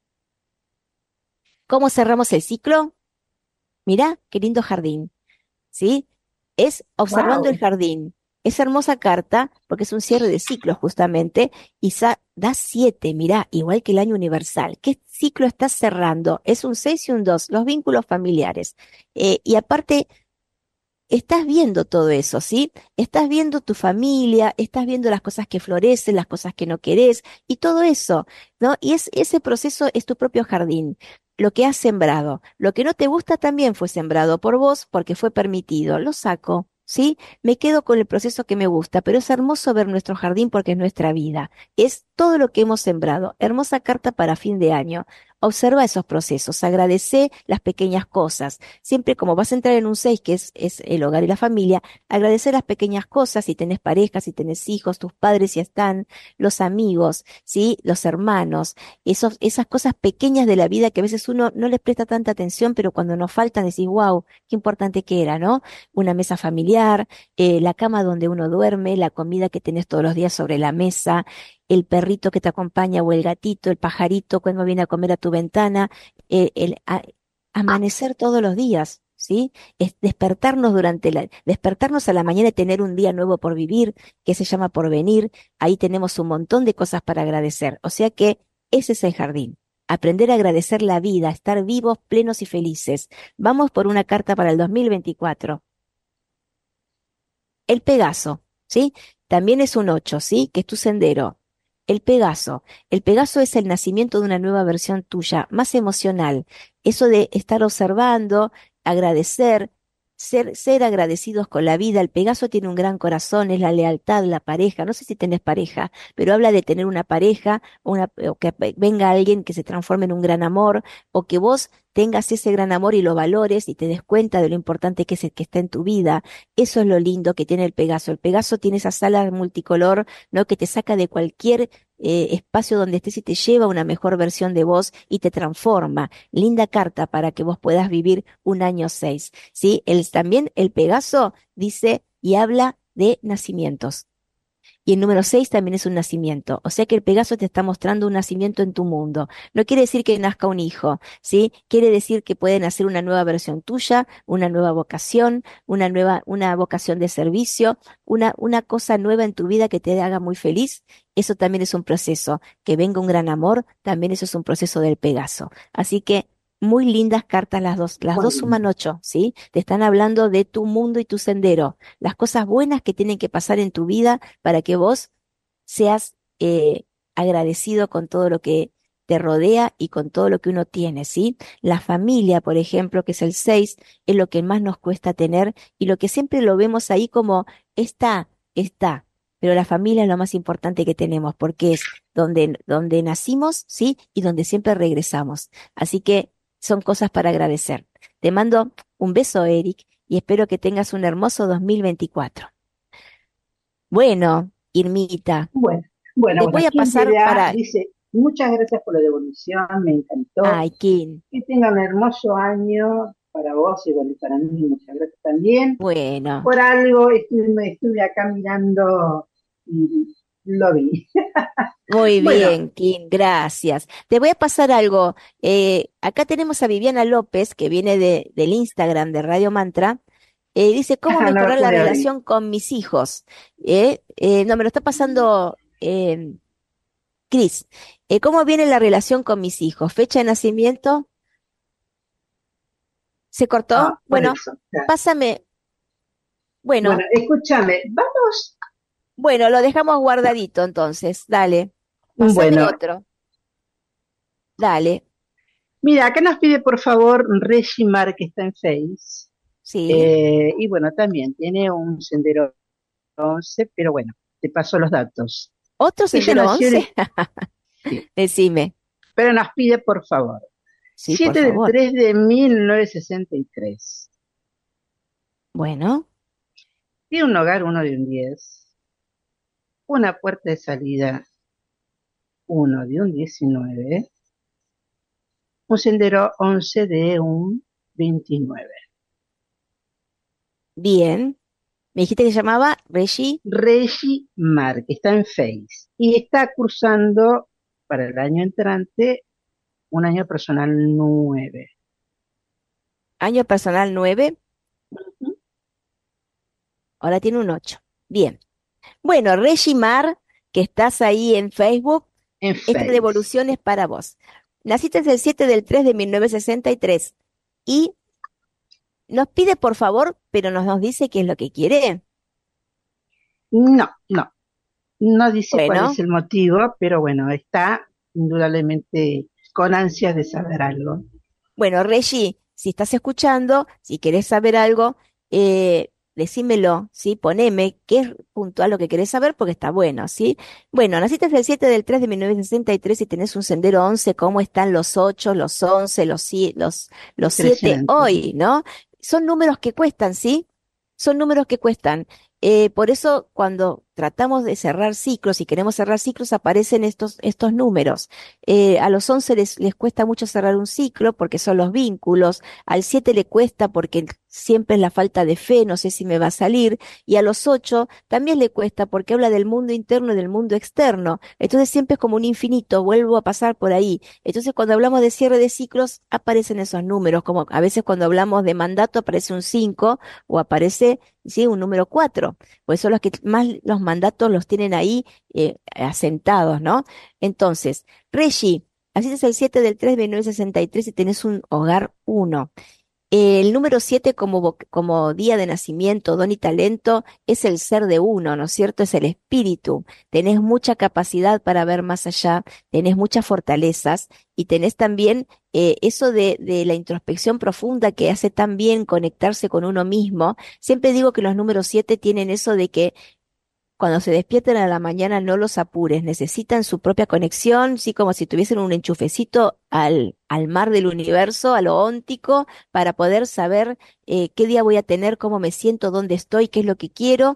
¿Cómo cerramos el ciclo? Mirá, qué lindo jardín. ¿Sí? Es observando el Wow. jardín. Es hermosa carta porque es un cierre de ciclo justamente y sa- da siete, mirá, igual que el año universal. ¿Qué ciclo estás cerrando? Es un seis y un dos, los vínculos familiares. Eh, y aparte, estás viendo todo eso, ¿sí? Estás viendo tu familia, estás viendo las cosas que florecen, las cosas que no querés y todo eso, ¿no? Y es, ese proceso es tu propio jardín, lo que has sembrado. Lo que no te gusta también fue sembrado por vos porque fue permitido. Lo saco, ¿sí? Me quedo con el proceso que me gusta, pero es hermoso ver nuestro jardín porque es nuestra vida. Es todo lo que hemos sembrado. Hermosa carta para fin de año. Observa esos procesos, agradece las pequeñas cosas. Siempre como vas a entrar en un seis, que es, es el hogar y la familia, agradecer las pequeñas cosas, si tenés pareja, si tenés hijos, tus padres si están, los amigos, ¿sí? Los hermanos, esos, esas cosas pequeñas de la vida que a veces uno no les presta tanta atención, pero cuando nos faltan decís, wow, qué importante que era, ¿no? Una mesa familiar, eh, la cama donde uno duerme, la comida que tenés todos los días sobre la mesa, el perrito que te acompaña o el gatito, el pajarito cuando viene a comer a tu ventana, eh, el, a- amanecer todos los días, ¿sí? Es despertarnos durante la, despertarnos a la mañana y tener un día nuevo por vivir, que se llama porvenir. Ahí tenemos un montón de cosas para agradecer. O sea que ese es el jardín. Aprender a agradecer la vida, estar vivos, plenos y felices. Vamos por una carta para el dos mil veinticuatro. El Pegaso, ¿sí? También es un ocho, ¿sí? Que es tu sendero. El Pegaso. El Pegaso es el nacimiento de una nueva versión tuya, más emocional. Eso de estar observando, agradecer, ser, ser agradecidos con la vida. El Pegaso tiene un gran corazón, es la lealtad, la pareja. No sé si tenés pareja, pero habla de tener una pareja o, una, o que venga alguien que se transforme en un gran amor o que vos tengas ese gran amor y lo valores y te des cuenta de lo importante que es el que está en tu vida. Eso es lo lindo que tiene el Pegaso. El Pegaso tiene esa sala multicolor, ¿no? Que te saca de cualquier eh, espacio donde estés y te lleva a una mejor versión de vos y te transforma. Linda carta para que vos puedas vivir un año seis, ¿sí? El, también el Pegaso dice y habla de nacimientos. Y el número seis también es un nacimiento. O sea que el Pegaso te está mostrando un nacimiento en tu mundo. No quiere decir que nazca un hijo, ¿sí? Quiere decir que puede nacer una nueva versión tuya, una nueva vocación, una nueva, una vocación de servicio, una, una cosa nueva en tu vida que te haga muy feliz. Eso también es un proceso. Que venga un gran amor, también eso es un proceso del Pegaso. Así que muy lindas cartas las dos. Las dos Bueno, suman ocho, ¿sí? Te están hablando de tu mundo y tu sendero. Las cosas buenas que tienen que pasar en tu vida para que vos seas eh, agradecido con todo lo que te rodea y con todo lo que uno tiene, ¿sí? La familia, por ejemplo, que es el seis, es lo que más nos cuesta tener y lo que siempre lo vemos ahí como está, está. Pero la familia es lo más importante que tenemos porque es donde, donde nacimos, ¿sí? Y donde siempre regresamos. Así que son cosas para agradecer. Te mando un beso, Eric, y espero que tengas un hermoso dos mil veinticuatro. Bueno, Irmita, bueno, bueno, te bueno, voy a ¿quién te pasar da? para... Dice, muchas gracias por la devolución, me encantó. Ay, Kim. Que tenga un hermoso año para vos y bueno, y para mí, muchas gracias también. Bueno, Por algo estuve, estuve acá mirando y lo vi. muy Bueno, bien, Kim, gracias. Te voy a pasar algo. Eh, acá tenemos a Viviana López, que viene de, del Instagram de Radio Mantra. Eh, dice, ¿cómo no lo mejorar la pude abrir. relación con mis hijos? Eh, eh, no, me lo está pasando eh, Cris. Eh, ¿cómo viene la relación con mis hijos? Fecha de nacimiento, ¿se Ah, cortó? por Bueno, eso. Ya. pásame. Bueno, Bueno, escúchame, vamos. bueno, lo dejamos guardadito entonces. Dale, pásame Bueno, otro. Dale, mira, acá nos pide por favor Regimar que está en Face. sí. Eh, y bueno, también tiene un sendero once, pero bueno, te paso los datos. ¿Otro Ella sendero nació once? el, sí, Decime. pero nos pide por favor. Sí, por siete del favor. tres de mil novecientos sesenta y tres. Bueno, Tiene un hogar uno de un diez, una puerta de salida uno de un diecinueve, un sendero once de un veintinueve. bien. Me dijiste que se llamaba Reggie. Regi Mar, que está en Face, y está cursando para el año entrante un año personal nueve. Año personal nueve. Ujú. Ahora tiene un ocho. Bien. Bueno, Reggie Mar, que estás ahí en Facebook, En esta Face. devolución es para vos. Naciste el siete del tres de mil novecientos sesenta y tres y nos pide por favor, pero nos, nos dice qué es lo que quiere. No, no, no dice cuál es Bueno, el motivo, pero bueno, está indudablemente con ansias de saber algo. bueno, Reggie, si estás escuchando, si querés saber algo, eh, decímelo, ¿sí? Poneme qué es puntual lo que querés saber porque está bueno, ¿sí? Bueno, naciste el siete del tres de mil novecientos sesenta y tres y tenés un sendero once, ¿cómo están los ocho, los once, los, si- los, los siete Impresionante. hoy, ¿no? Son números que cuestan, ¿sí? Son números que cuestan. Eh, por eso cuando tratamos de cerrar ciclos y queremos cerrar ciclos aparecen estos, estos números. Eh, a los once les, les cuesta mucho cerrar un ciclo porque son los vínculos, al siete le cuesta porque siempre es la falta de fe, no sé si me va a salir, y a los ocho también le cuesta porque habla del mundo interno y del mundo externo. Entonces siempre es como un infinito, vuelvo a pasar por ahí. Entonces cuando hablamos de cierre de ciclos aparecen esos números, como a veces cuando hablamos de mandato aparece un cinco o aparece, sí, un número cuatro. Pues son los que más los mandatos los tienen ahí eh, asentados, ¿no? Entonces, Reggie, así es el siete del tres de mil novecientos sesenta y tres y tenés un hogar uno. El número siete como, vo- como día de nacimiento, don y talento, es el ser de uno, ¿no es cierto? Es el espíritu. Tenés mucha capacidad para ver más allá, tenés muchas fortalezas y tenés también eh, eso de, de la introspección profunda que hace tan bien conectarse con uno mismo. Siempre digo que los números siete tienen eso de que Cuando se despierten a la mañana, no los apures, necesitan su propia conexión, sí, como si tuviesen un enchufecito al, al mar del universo, a lo óntico, para poder saber eh, qué día voy a tener, cómo me siento, dónde estoy, qué es lo que quiero,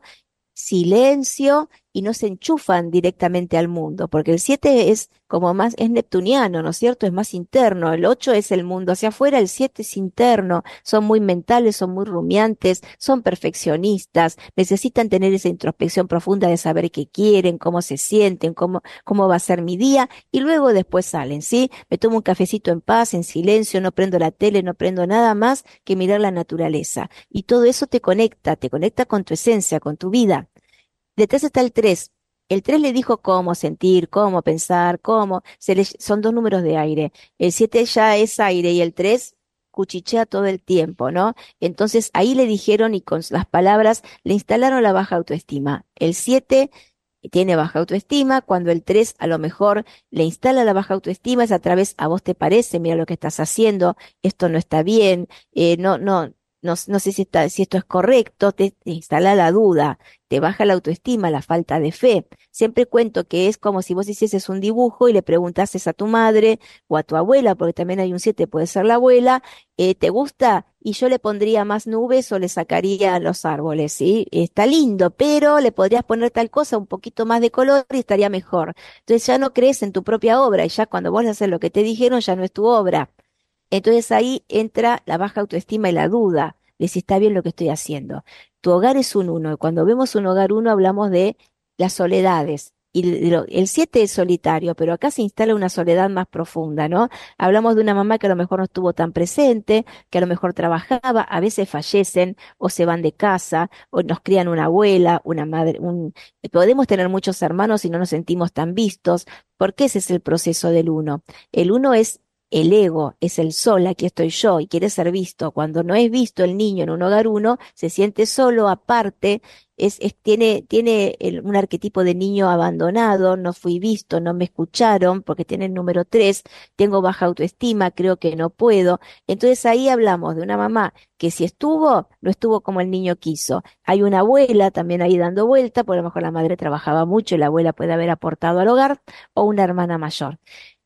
silencio, y no se enchufan directamente al mundo, porque el siete es como más, es neptuniano, ¿no es cierto? Es más interno, el ocho es el mundo hacia afuera, el siete es interno, son muy mentales, son muy rumiantes, son perfeccionistas, necesitan tener esa introspección profunda de saber qué quieren, cómo se sienten, cómo, cómo va a ser mi día, y luego después salen, ¿sí? Me tomo un cafecito en paz, en silencio, no prendo la tele, no prendo nada más que mirar la naturaleza, y todo eso te conecta, te conecta con tu esencia, con tu vida. Detrás está el tres. El tres le dijo cómo sentir, cómo pensar, cómo. Se le- son dos números de aire. El siete ya es aire y el tres cuchichea todo el tiempo, ¿no? Entonces ahí le dijeron y con las palabras le instalaron la baja autoestima. El siete tiene baja autoestima, cuando el tres a lo mejor le instala la baja autoestima es a través, a vos te parece, mira lo que estás haciendo, esto no está bien, eh, no, no, no, no sé si está, si esto es correcto, te, te instala la duda, te baja la autoestima, la falta de fe. Siempre cuento que es como si vos hicieses un dibujo y le preguntases a tu madre o a tu abuela, porque también hay un siete, puede ser la abuela, eh, ¿te gusta? Y yo le pondría más nubes o le sacaría los árboles, ¿sí? Está lindo, pero le podrías poner tal cosa, un poquito más de color y estaría mejor. Entonces ya no crees en tu propia obra y ya cuando vos haces lo que te dijeron ya no es tu obra. Entonces ahí entra la baja autoestima y la duda de si está bien lo que estoy haciendo. Tu hogar es un uno, y cuando vemos un hogar uno hablamos de las soledades. Y lo- el siete es solitario, pero acá se instala una soledad más profunda, ¿no? Hablamos de una mamá que a lo mejor no estuvo tan presente, que a lo mejor trabajaba, a veces fallecen o se van de casa, o nos crían una abuela, una madre, un... Podemos tener muchos hermanos y no nos sentimos tan vistos, porque ese es el proceso del uno. El uno es el ego, es el sol, aquí estoy yo, y quiere ser visto. Cuando no es visto el niño en un hogar uno, se siente solo, aparte, es, es- tiene, tiene el- un arquetipo de niño abandonado, no fui visto, no me escucharon, porque tiene el número tres, tengo baja autoestima, creo que no puedo. Entonces ahí hablamos de una mamá que si estuvo, no estuvo como el niño quiso. Hay una abuela también ahí dando vuelta, por lo mejor la madre trabajaba mucho y la abuela puede haber aportado al hogar, o una hermana mayor.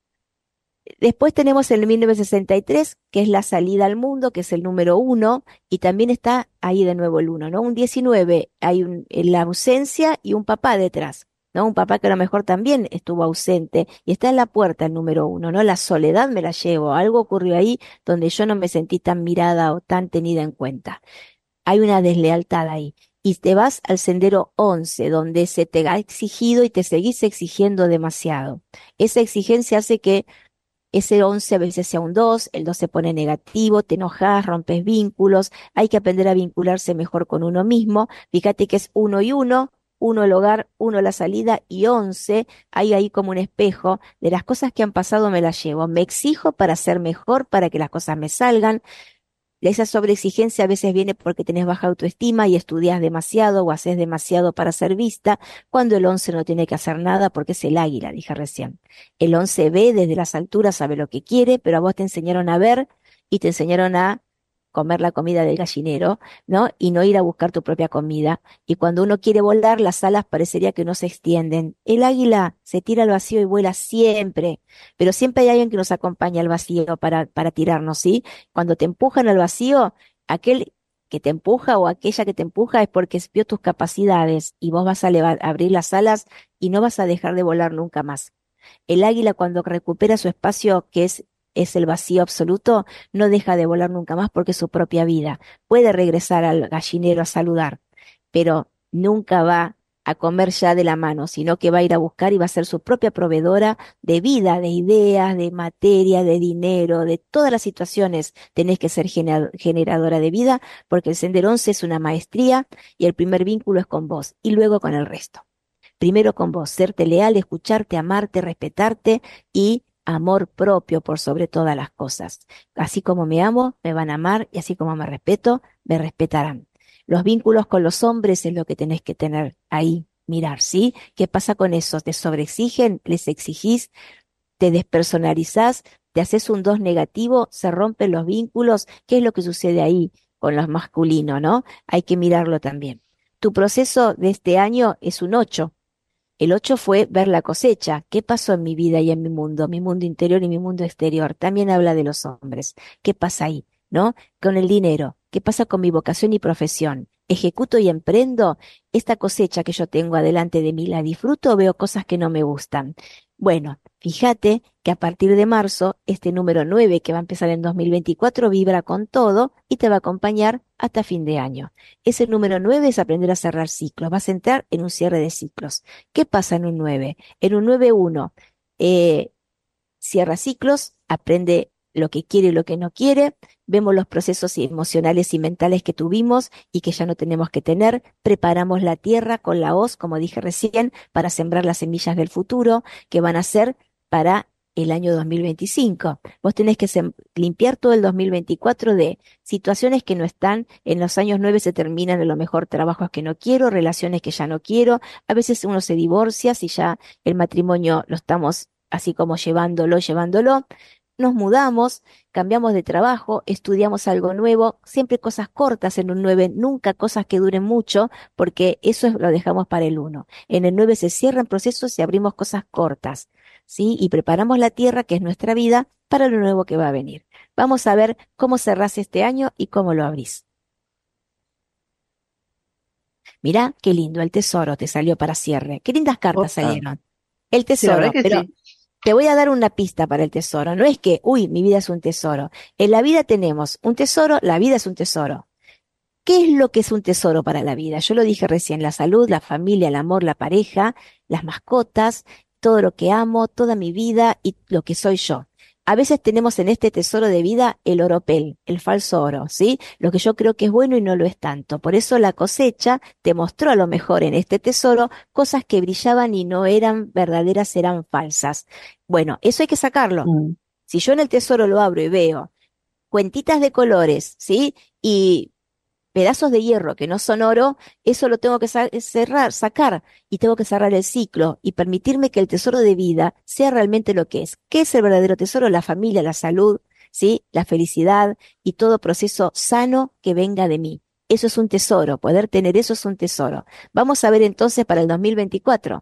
Después tenemos el mil novecientos sesenta y tres, que es la salida al mundo, que es el número uno, y también está ahí de nuevo el uno, ¿no? Un diecinueve, hay un, en la ausencia y un papá detrás, ¿no? Un papá que a lo mejor también estuvo ausente y está en la puerta el número uno, ¿no? La soledad me la llevo, algo ocurrió ahí donde yo no me sentí tan mirada o tan tenida en cuenta. Hay una deslealtad ahí. Y te vas al sendero once, donde se te ha exigido y te seguís exigiendo demasiado. Esa exigencia hace que ese once a veces sea un dos, el dos se pone negativo, te enojas, rompes vínculos, hay que aprender a vincularse mejor con uno mismo. Fíjate que es uno y uno, uno el hogar, uno la salida y once, hay ahí como un espejo de las cosas que han pasado me las llevo, me exijo para ser mejor, para que las cosas me salgan. Esa sobreexigencia a veces viene porque tenés baja autoestima y estudias demasiado o haces demasiado para ser vista, cuando el once no tiene que hacer nada porque es el águila, dije recién. El once ve desde las alturas, sabe lo que quiere, pero a vos te enseñaron a ver y te enseñaron a comer la comida del gallinero, ¿no? Y no ir a buscar tu propia comida. Y cuando uno quiere volar, las alas parecería que no se extienden. El águila se tira al vacío y vuela siempre, pero siempre hay alguien que nos acompaña al vacío para, para tirarnos, ¿sí? Cuando te empujan al vacío, aquel que te empuja o aquella que te empuja es porque vio tus capacidades y vos vas a leva- abrir las alas y no vas a dejar de volar nunca más. El águila cuando recupera su espacio, que es, es el vacío absoluto, no deja de volar nunca más porque es su propia vida. Puede regresar al gallinero a saludar, pero nunca va a comer ya de la mano, sino que va a ir a buscar y va a ser su propia proveedora de vida, de ideas, de materia, de dinero, de todas las situaciones. Tenés que ser genera- generadora de vida porque el Sender once es una maestría y el primer vínculo es con vos y luego con el resto. Primero con vos, serte leal, escucharte, amarte, respetarte y amor propio por sobre todas las cosas. Así como me amo, me van a amar y así como me respeto, me respetarán. Los vínculos con los hombres es lo que tenés que tener ahí, mirar, ¿sí? ¿Qué pasa con eso? ¿Te sobreexigen? ¿Les exigís? ¿Te despersonalizás? ¿Te haces un dos negativo? ¿Se rompen los vínculos? ¿Qué es lo que sucede ahí con los masculinos, no? Hay que mirarlo también. Tu proceso de este año es un ocho. El ocho fue ver la cosecha. ¿Qué pasó en mi vida y en mi mundo? Mi mundo interior y mi mundo exterior. También habla de los hombres. ¿Qué pasa ahí? ¿No? Con el dinero. ¿Qué pasa con mi vocación y profesión? ¿Ejecuto y emprendo? Esta cosecha que yo tengo adelante de mí, ¿la disfruto o veo cosas que no me gustan? Bueno, fíjate que a partir de marzo, este número nueve que va a empezar en dos mil veinticuatro vibra con todo y te va a acompañar hasta fin de año. Ese número nueve es aprender a cerrar ciclos. Vas a entrar en un cierre de ciclos. ¿Qué pasa en un nueve? En un nueve uno, eh, cierra ciclos, aprende lo que quiere y lo que no quiere, vemos los procesos emocionales y mentales que tuvimos y que ya no tenemos que tener, preparamos la tierra con la hoz, como dije recién, para sembrar las semillas del futuro que van a ser para el año dos mil veinticinco. Vos tenés que limpiar todo el dos mil veinticuatro de situaciones que no están. En los años nueve se terminan a lo mejor trabajos que no quiero, relaciones que ya no quiero. A veces uno se divorcia si ya el matrimonio lo estamos así como llevándolo, llevándolo. Nos mudamos, cambiamos de trabajo, estudiamos algo nuevo, siempre cosas cortas en un nueve, nunca cosas que duren mucho, porque eso es, lo dejamos para el uno. En el nueve se cierran procesos y abrimos cosas cortas, ¿sí? Y preparamos la tierra, que es nuestra vida, para lo nuevo que va a venir. Vamos a ver cómo cerrás este año y cómo lo abrís. Mirá, qué lindo, el tesoro te salió para cierre. Qué lindas cartas Opa. salieron. El Sí, la tesoro, verdad que pero... sí. Te voy a dar una pista para el tesoro. No es que, uy, mi vida es un tesoro. En la vida tenemos un tesoro, la vida es un tesoro. ¿Qué es lo que es un tesoro para la vida? Yo lo dije recién, la salud, la familia, el amor, la pareja, las mascotas, todo lo que amo, toda mi vida y lo que soy yo. A veces tenemos en este tesoro de vida el oropel, el falso oro, ¿sí? Lo que yo creo que es bueno y no lo es tanto. Por eso la cosecha te mostró a lo mejor en este tesoro cosas que brillaban y no eran verdaderas, eran falsas. Bueno, eso hay que sacarlo. Mm. Si yo en el tesoro lo abro y veo cuentitas de colores, ¿sí? Y pedazos de hierro que no son oro, eso lo tengo que sa- cerrar, sacar y tengo que cerrar el ciclo y permitirme que el tesoro de vida sea realmente lo que es. ¿Qué es el verdadero tesoro? La familia, la salud, ¿sí? La felicidad y todo proceso sano que venga de mí. Eso es un tesoro, poder tener eso es un tesoro. Vamos a ver entonces para el dos mil veinticuatro.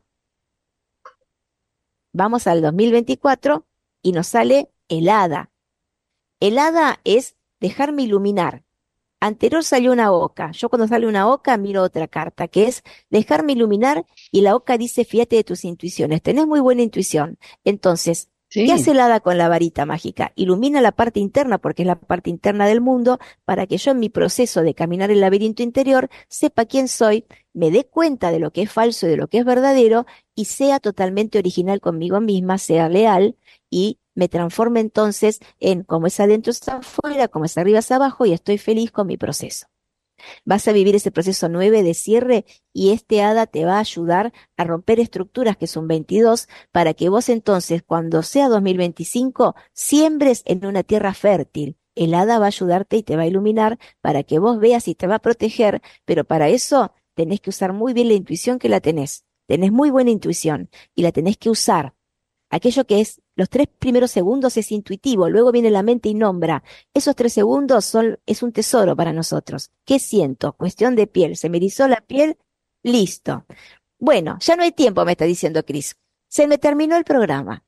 Vamos al dos mil veinticuatro y nos sale el hada. El hada es dejarme iluminar. Anterior salió una oca. Yo cuando sale una oca miro otra carta, que es dejarme iluminar, y la oca dice, fíjate de tus intuiciones. Tenés muy buena intuición. Entonces, ¿qué hace Sí. el hada con la varita mágica? Ilumina la parte interna, porque es la parte interna del mundo, para que yo en mi proceso de caminar el laberinto interior sepa quién soy, me dé cuenta de lo que es falso y de lo que es verdadero, y sea totalmente original conmigo misma, sea leal, y me transforme entonces en como es adentro es afuera, como es arriba es abajo, y estoy feliz con mi proceso. Vas a vivir ese proceso nueve de cierre y este hada te va a ayudar a romper estructuras, que son veintidós, para que vos entonces, cuando sea dos mil veinticinco, siembres en una tierra fértil. El hada va a ayudarte y te va a iluminar para que vos veas y te va a proteger, pero para eso tenés que usar muy bien la intuición que la tenés. Tenés muy buena intuición y la tenés que usar. Aquello que es, los tres primeros segundos es intuitivo, luego viene la mente y nombra. Esos tres segundos son, es un tesoro para nosotros. ¿Qué siento? Cuestión de piel. Se me erizó la piel, listo. Bueno, ya no hay tiempo, me está diciendo Cris. Se me terminó el programa.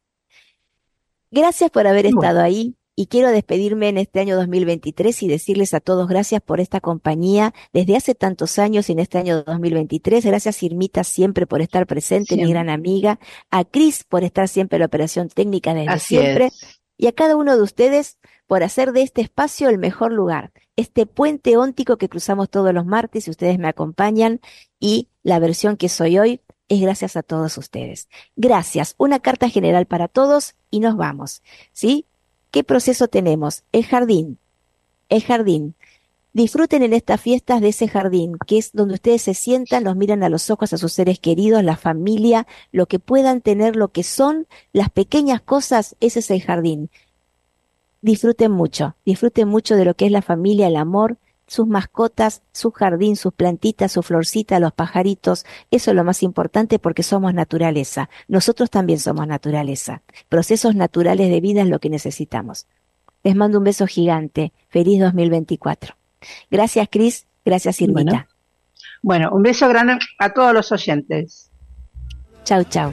Gracias por haber Bueno, estado ahí y quiero despedirme en este año dos mil veintitrés y decirles a todos gracias por esta compañía desde hace tantos años y en este año dos mil veintitrés. Gracias, Irmita, siempre por estar presente, mi gran siempre. amiga. A Cris por estar siempre en la operación técnica desde Así siempre. es. Y a cada uno de ustedes por hacer de este espacio el mejor lugar. Este puente óntico que cruzamos todos los martes y ustedes me acompañan, y la versión que soy hoy es gracias a todos ustedes. Gracias. Una carta general para todos y nos vamos. ¿Sí? ¿Qué proceso tenemos? El jardín. El jardín. Disfruten en estas fiestas de ese jardín, que es donde ustedes se sientan, los miran a los ojos a sus seres queridos, la familia, lo que puedan tener, lo que son las pequeñas cosas, ese es el jardín. Disfruten mucho, disfruten mucho de lo que es la familia, el amor, sus mascotas, su jardín, sus plantitas, su florcita, los pajaritos. Eso es lo más importante porque somos naturaleza. Nosotros también somos naturaleza. Procesos naturales de vida es lo que necesitamos. Les mando un beso gigante. Feliz dos mil veinticuatro. Gracias, Cris. Gracias, Bueno, Irmita. Bueno, un beso grande a todos los oyentes. Chau, chau.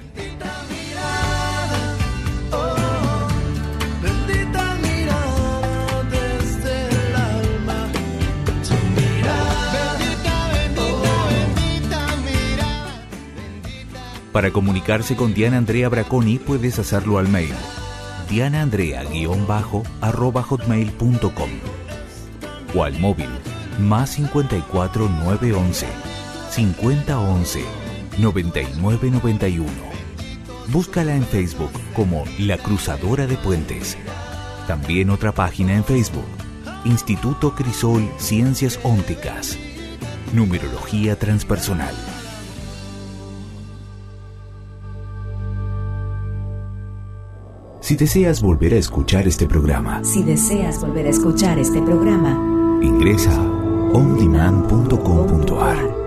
Para comunicarse con Diana Andrea Braconi puedes hacerlo al mail dianaandrea guión bajo arroba hotmail punto com o al móvil más cincuenta y cuatro nueve once cincuenta once noventa y nueve noventa y uno. Búscala en Facebook como La Cruzadora de Puentes. También otra página en Facebook, Instituto Crisol Ciencias Ópticas, Numerología Transpersonal. Si deseas volver a escuchar este programa, Si deseas volver a escuchar este programa, ingresa a on demand punto com punto a r.